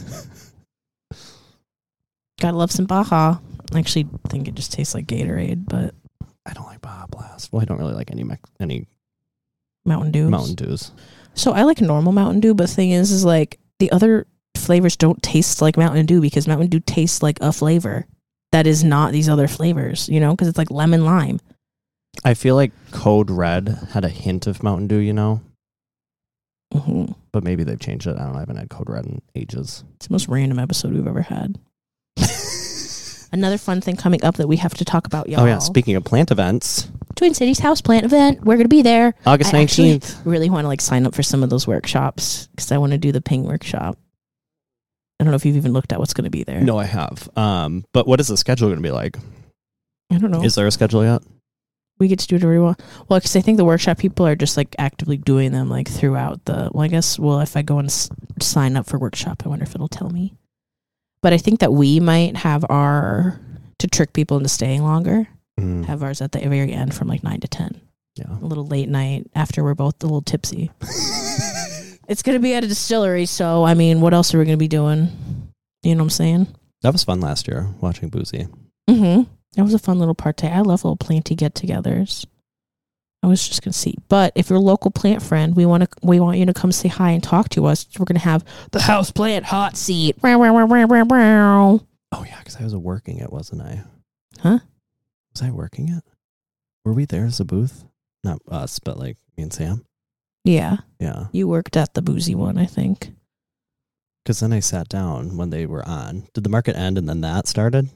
[SPEAKER 2] Gotta love some Baja. I actually think it just tastes like Gatorade, but
[SPEAKER 1] I don't like Baja Blast. Well, I don't really like any Mex- any
[SPEAKER 2] Mountain Dew.
[SPEAKER 1] Mountain Dews.
[SPEAKER 2] So I like normal Mountain Dew, but the thing is, is like the other flavors don't taste like Mountain Dew because Mountain Dew tastes like a flavor that is not these other flavors, you know, because it's like lemon lime.
[SPEAKER 1] I feel like Code Red had a hint of Mountain Dew, you know,
[SPEAKER 2] Mm-hmm.
[SPEAKER 1] but maybe they've changed it. I don't know. I haven't had Code Red in ages.
[SPEAKER 2] It's the most random episode we've ever had. Another fun thing coming up that we have to talk about, y'all.
[SPEAKER 1] Oh, yeah. Speaking of plant events,
[SPEAKER 2] Twin Cities House Plant event. We're going to be there.
[SPEAKER 1] August
[SPEAKER 2] I actually
[SPEAKER 1] nineteenth.
[SPEAKER 2] really want to like sign up for some of those workshops because I want to do the ping workshop. I don't know if you've even looked at what's going to be there.
[SPEAKER 1] No, I have. Um, but what is the schedule going to be like?
[SPEAKER 2] I don't know.
[SPEAKER 1] Is there a schedule yet?
[SPEAKER 2] We get to do whatever we want. Well, because I think the workshop people are just like actively doing them like throughout the. Well, I guess. Well, if I go and s- sign up for workshop, I wonder if it'll tell me. But I think that we might have our to trick people into staying longer.
[SPEAKER 1] Mm,
[SPEAKER 2] Have ours at the very end from like nine to ten.
[SPEAKER 1] yeah.
[SPEAKER 2] A little late night after we're both a little tipsy. It's gonna be at a distillery, so I mean, what else are we gonna be doing? You know what I'm saying?
[SPEAKER 1] That was fun last year, watching Boozy.
[SPEAKER 2] Mm-hmm. That was a fun little party. I love little planty get-togethers. I was just gonna see. But if you're a local plant friend, we want to we want you to come say hi and talk to us. We're gonna have the house plant hot seat.
[SPEAKER 1] Oh yeah, because I was working it, wasn't I?
[SPEAKER 2] Huh?
[SPEAKER 1] Was I working it? Were we there as a booth? Not us, but like me and Sam.
[SPEAKER 2] Yeah,
[SPEAKER 1] Yeah.
[SPEAKER 2] you worked at the boozy one, I think.
[SPEAKER 1] Because then I sat down when they were on. Did the market end and then that started?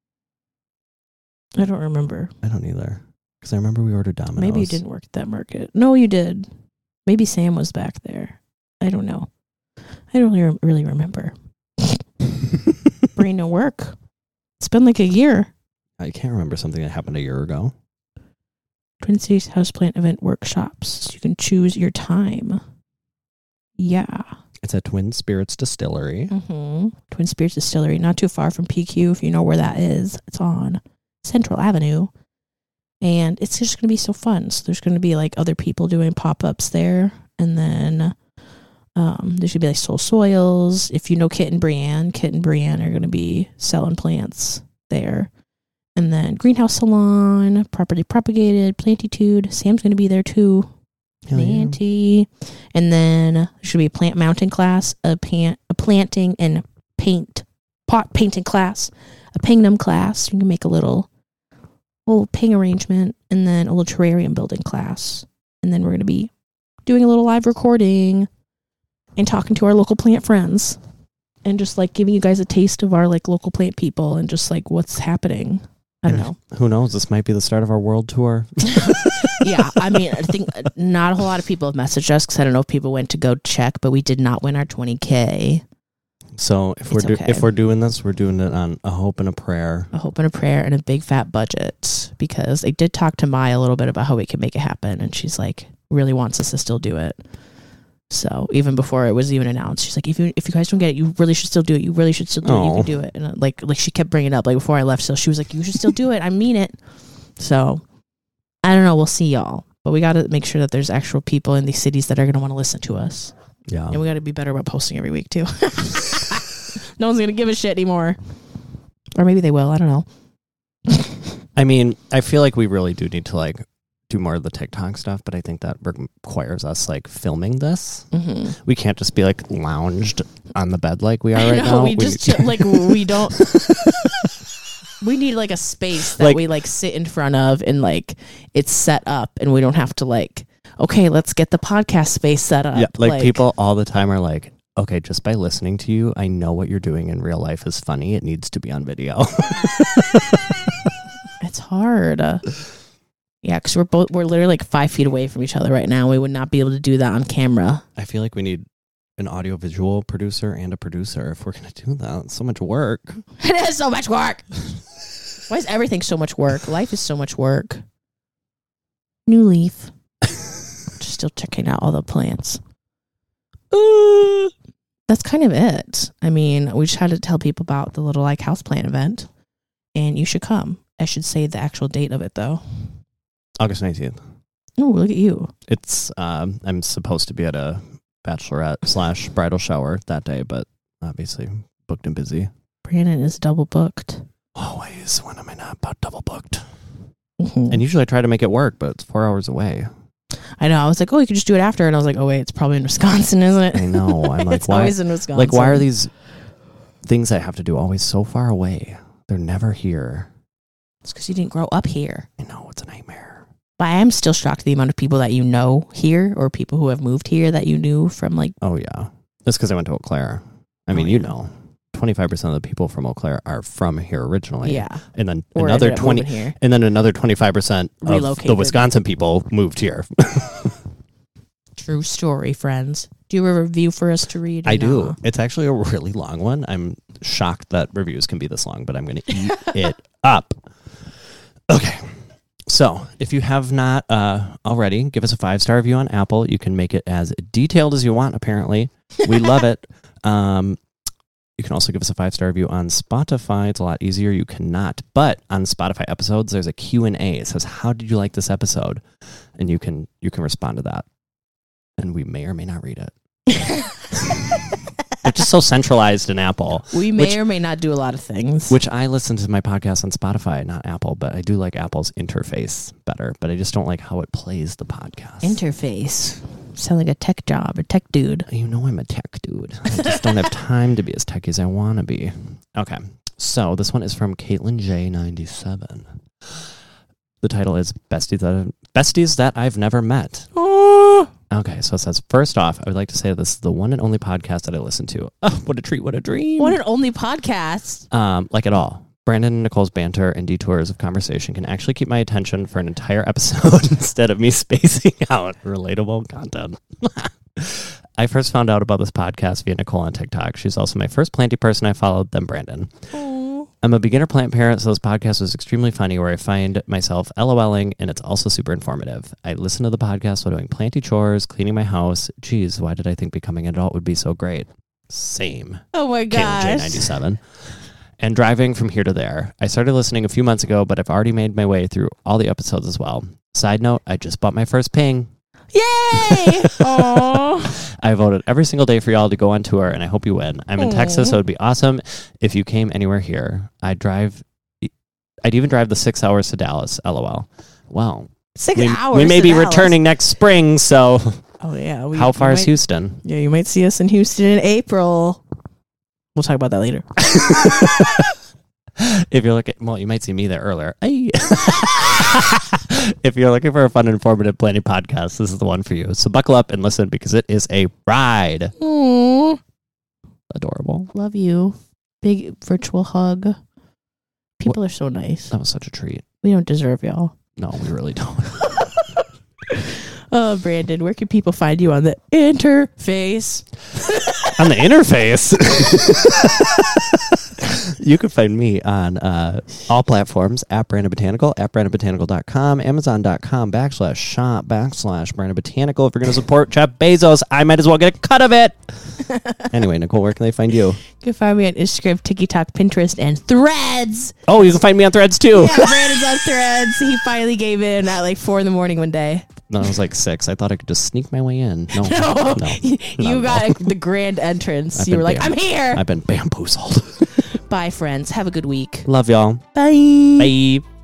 [SPEAKER 2] I don't remember.
[SPEAKER 1] I don't either. Because I remember we ordered Domino's.
[SPEAKER 2] Maybe you didn't work at that market. No, you did. Maybe Sam was back there. I don't know. I don't really, really remember. Brain don't work. It's been like a year.
[SPEAKER 1] I can't remember something that happened a year ago.
[SPEAKER 2] Twin Cities Houseplant Event Workshops. You can choose your time. Yeah.
[SPEAKER 1] It's at Twin Spirits Distillery.
[SPEAKER 2] Mm-hmm. Twin Spirits Distillery, not too far from P Q, if you know where that is. It's on Central Avenue. And it's just going to be so fun. So there's going to be like other people doing pop-ups there. And then um, there's going to be like Soul Soils. If you know Kit and Brienne, Kit and Brienne are going to be selling plants there. And then Greenhouse Salon, Properly Propagated, Plantitude. Sam's going to be there too.
[SPEAKER 1] Hell yeah.
[SPEAKER 2] Planty. And then there should be a plant mounting class, a, pant, a planting and paint, pot painting class, a pingnum class. You can make a little, little ping arrangement, and then a little terrarium building class. And then we're going to be doing a little live recording and talking to our local plant friends and just like giving you guys a taste of our like local plant people and just like what's happening. I don't know.
[SPEAKER 1] Who knows? This might be the start of our world tour.
[SPEAKER 2] Yeah, I mean, I think not a whole lot of people have messaged us because I don't know if people went to go check, but we did not win our twenty K.
[SPEAKER 1] So if we're
[SPEAKER 2] It's
[SPEAKER 1] do-
[SPEAKER 2] okay.
[SPEAKER 1] if we're doing this, we're doing it on a hope and a prayer.
[SPEAKER 2] A hope and a prayer and a big fat budget, because I did talk to Maya a little bit about how we can make it happen, and she's like really wants us to still do it. So even before it was even announced, she's like, if you if you guys don't get it, you really should still do it. You really should still do it. You
[SPEAKER 1] Oh.
[SPEAKER 2] can do it. And uh, like like she kept bringing it up like before I left. So she was like, you should still do it. I mean it. So I don't know. We'll see y'all. But we got to make sure that there's actual people in these cities that are going to want to listen to us.
[SPEAKER 1] Yeah.
[SPEAKER 2] And we got to be better about posting every week too. No one's going to give a shit anymore. Or maybe they will. I don't know.
[SPEAKER 1] I mean, I feel like we really do need to like do more of the TikTok stuff, but I think that requires us like filming this.
[SPEAKER 2] Mm-hmm.
[SPEAKER 1] We can't just be like lounged on the bed like we are right
[SPEAKER 2] no,
[SPEAKER 1] now.
[SPEAKER 2] we just chill, like we don't. We need like a space that
[SPEAKER 1] Like-
[SPEAKER 2] we like sit in front of and like it's set up, and we don't have to like, okay, let's get the podcast space set up.
[SPEAKER 1] yeah, like, people all the time are like, okay, just by listening to you, I know what you're doing in real life is funny. It needs to be on video.
[SPEAKER 2] It's hard. Uh, yeah, because we're both we're literally like five feet away from each other right now. We would not be able to do that on camera.
[SPEAKER 1] I feel like we need an audiovisual producer and a producer if we're going to do that. It's so much work.
[SPEAKER 2] It is so much work. Why is everything so much work? Life is so much work. New leaf. Just still checking out all the plants. Uh, that's kind of it. I mean, we just had to tell people about the little like houseplant event, and you should come. I should say the actual date of it though.
[SPEAKER 1] August nineteenth.
[SPEAKER 2] Oh, look at you.
[SPEAKER 1] It's, um, I'm supposed to be at a bachelorette slash bridal shower that day, but obviously booked and busy.
[SPEAKER 2] Brandon is double booked.
[SPEAKER 1] Always. When am I not about double booked?
[SPEAKER 2] Mm-hmm.
[SPEAKER 1] And usually I try to make it work, but it's four hours away.
[SPEAKER 2] I know. I was like, oh, you could just do it after. And I was like, oh, wait, it's probably in Wisconsin, isn't it?
[SPEAKER 1] I know. I'm like,
[SPEAKER 2] it's
[SPEAKER 1] why?
[SPEAKER 2] always in Wisconsin.
[SPEAKER 1] Like, why are these things I have to do always so far away? They're never here.
[SPEAKER 2] It's because you didn't grow up here.
[SPEAKER 1] I know. It's a nightmare.
[SPEAKER 2] But I am still shocked at the amount of people that you know here, or people who have moved here that you knew from like.
[SPEAKER 1] Oh, yeah. That's because I went to Eau Claire. I mean,
[SPEAKER 2] Oh,
[SPEAKER 1] you
[SPEAKER 2] yeah.
[SPEAKER 1] know, twenty-five percent of the people from Eau Claire are from here originally.
[SPEAKER 2] Yeah.
[SPEAKER 1] And then
[SPEAKER 2] Or
[SPEAKER 1] another
[SPEAKER 2] ended up
[SPEAKER 1] twenty,
[SPEAKER 2] moving here.
[SPEAKER 1] and then another twenty-five percent of the
[SPEAKER 2] Relocated.
[SPEAKER 1] Wisconsin people moved here.
[SPEAKER 2] True story, friends. Do you have a review for us to read? or
[SPEAKER 1] I do.
[SPEAKER 2] no?
[SPEAKER 1] It's actually a really long one. I'm shocked that reviews can be this long, but I'm going to eat it up. Okay. So if you have not uh, already, give us a five-star review on Apple. You can make it as detailed as you want, apparently. We love it. Um, you can also give us a five-star review on Spotify. It's a lot easier. You cannot. But on Spotify episodes, there's a Q and A. It says, how did you like this episode? And you can you can respond to that. And we may or may not read it. They're just so centralized in Apple.
[SPEAKER 2] We may
[SPEAKER 1] which,
[SPEAKER 2] or may not do a lot of things.
[SPEAKER 1] Which I listen to my podcast on Spotify, not Apple, but I do like Apple's interface better. But I just don't like how it plays the podcast.
[SPEAKER 2] Interface. Sound like a tech job, a tech dude.
[SPEAKER 1] You know I'm a tech dude. I just don't have time to be as techy as I want to be. Okay. So this one is from Caitlin J ninety-seven. The title is Besties That, Besties That I've Never Met.
[SPEAKER 2] Oh.
[SPEAKER 1] Okay, so it says, first off, I would like to say this is the one and only podcast that I listen to. Oh, what a treat, what a dream.
[SPEAKER 2] What an only podcast.
[SPEAKER 1] Um, like at all. Brandon and Nicole's banter and detours of conversation can actually keep my attention for an entire episode instead of me spacing out relatable content. I first found out about this podcast via Nicole on TikTok. She's also my first planty person I followed, then Brandon.
[SPEAKER 2] Aww.
[SPEAKER 1] I'm a beginner plant parent, so this podcast was extremely funny where I find myself LOLing, and it's also super informative. I listen to the podcast while doing planty chores, cleaning my house. Geez, why did I think becoming an adult would be so great? Same.
[SPEAKER 2] Oh my gosh.
[SPEAKER 1] Caitlin J ninety-seven. And driving from here to there. I started listening a few months ago, but I've already made my way through all the episodes as well. Side note, I just bought my first ping.
[SPEAKER 2] Yay! Aww.
[SPEAKER 1] I voted every single day for y'all to go on tour, and I hope you win. I'm in
[SPEAKER 2] Aww.
[SPEAKER 1] Texas, so it'd be awesome if you came anywhere here. I'd drive, I'd even drive the six hours to Dallas, LOL. Well,
[SPEAKER 2] Six
[SPEAKER 1] we,
[SPEAKER 2] hours.
[SPEAKER 1] we may
[SPEAKER 2] to
[SPEAKER 1] be
[SPEAKER 2] Dallas.
[SPEAKER 1] returning next spring, so
[SPEAKER 2] Oh yeah. We,
[SPEAKER 1] how far
[SPEAKER 2] we
[SPEAKER 1] is
[SPEAKER 2] might,
[SPEAKER 1] Houston?
[SPEAKER 2] Yeah, you might see us in Houston in April. We'll talk about that later.
[SPEAKER 1] If you're looking, well, you might see me there earlier. Hey. If you're looking for a fun, informative planning podcast, this is the one for you. So buckle up and listen because it is a ride.
[SPEAKER 2] Aww.
[SPEAKER 1] Adorable.
[SPEAKER 2] Love you. Big virtual hug. People are so nice.
[SPEAKER 1] That was such a treat.
[SPEAKER 2] We don't deserve y'all.
[SPEAKER 1] No, we really don't.
[SPEAKER 2] Oh, Brandon, where can people find you on the interface?
[SPEAKER 1] On the interface. You can find me on uh, all platforms at Brandon Botanical, at brandon botanical dot com, amazon.com backslash shop backslash Brandon Botanical. If you're going to support Jeff Bezos, I might as well get a cut of it. Anyway, Nicole, where can they find you?
[SPEAKER 2] You can find me on Instagram, TikTok, Pinterest, and Threads.
[SPEAKER 1] Oh, you can find me on Threads too.
[SPEAKER 2] Yeah, Brandon's on Threads. He finally gave in at like four in the morning one day.
[SPEAKER 1] No, I was like six. I thought I could just sneak my way in. No,
[SPEAKER 2] No,
[SPEAKER 1] no.
[SPEAKER 2] you got the grand entrance.
[SPEAKER 1] I've
[SPEAKER 2] You
[SPEAKER 1] been
[SPEAKER 2] were like,
[SPEAKER 1] bam-
[SPEAKER 2] I'm here.
[SPEAKER 1] I've been bamboozled.
[SPEAKER 2] Bye, friends. Have a good week.
[SPEAKER 1] Love y'all.
[SPEAKER 2] Bye.
[SPEAKER 1] Bye.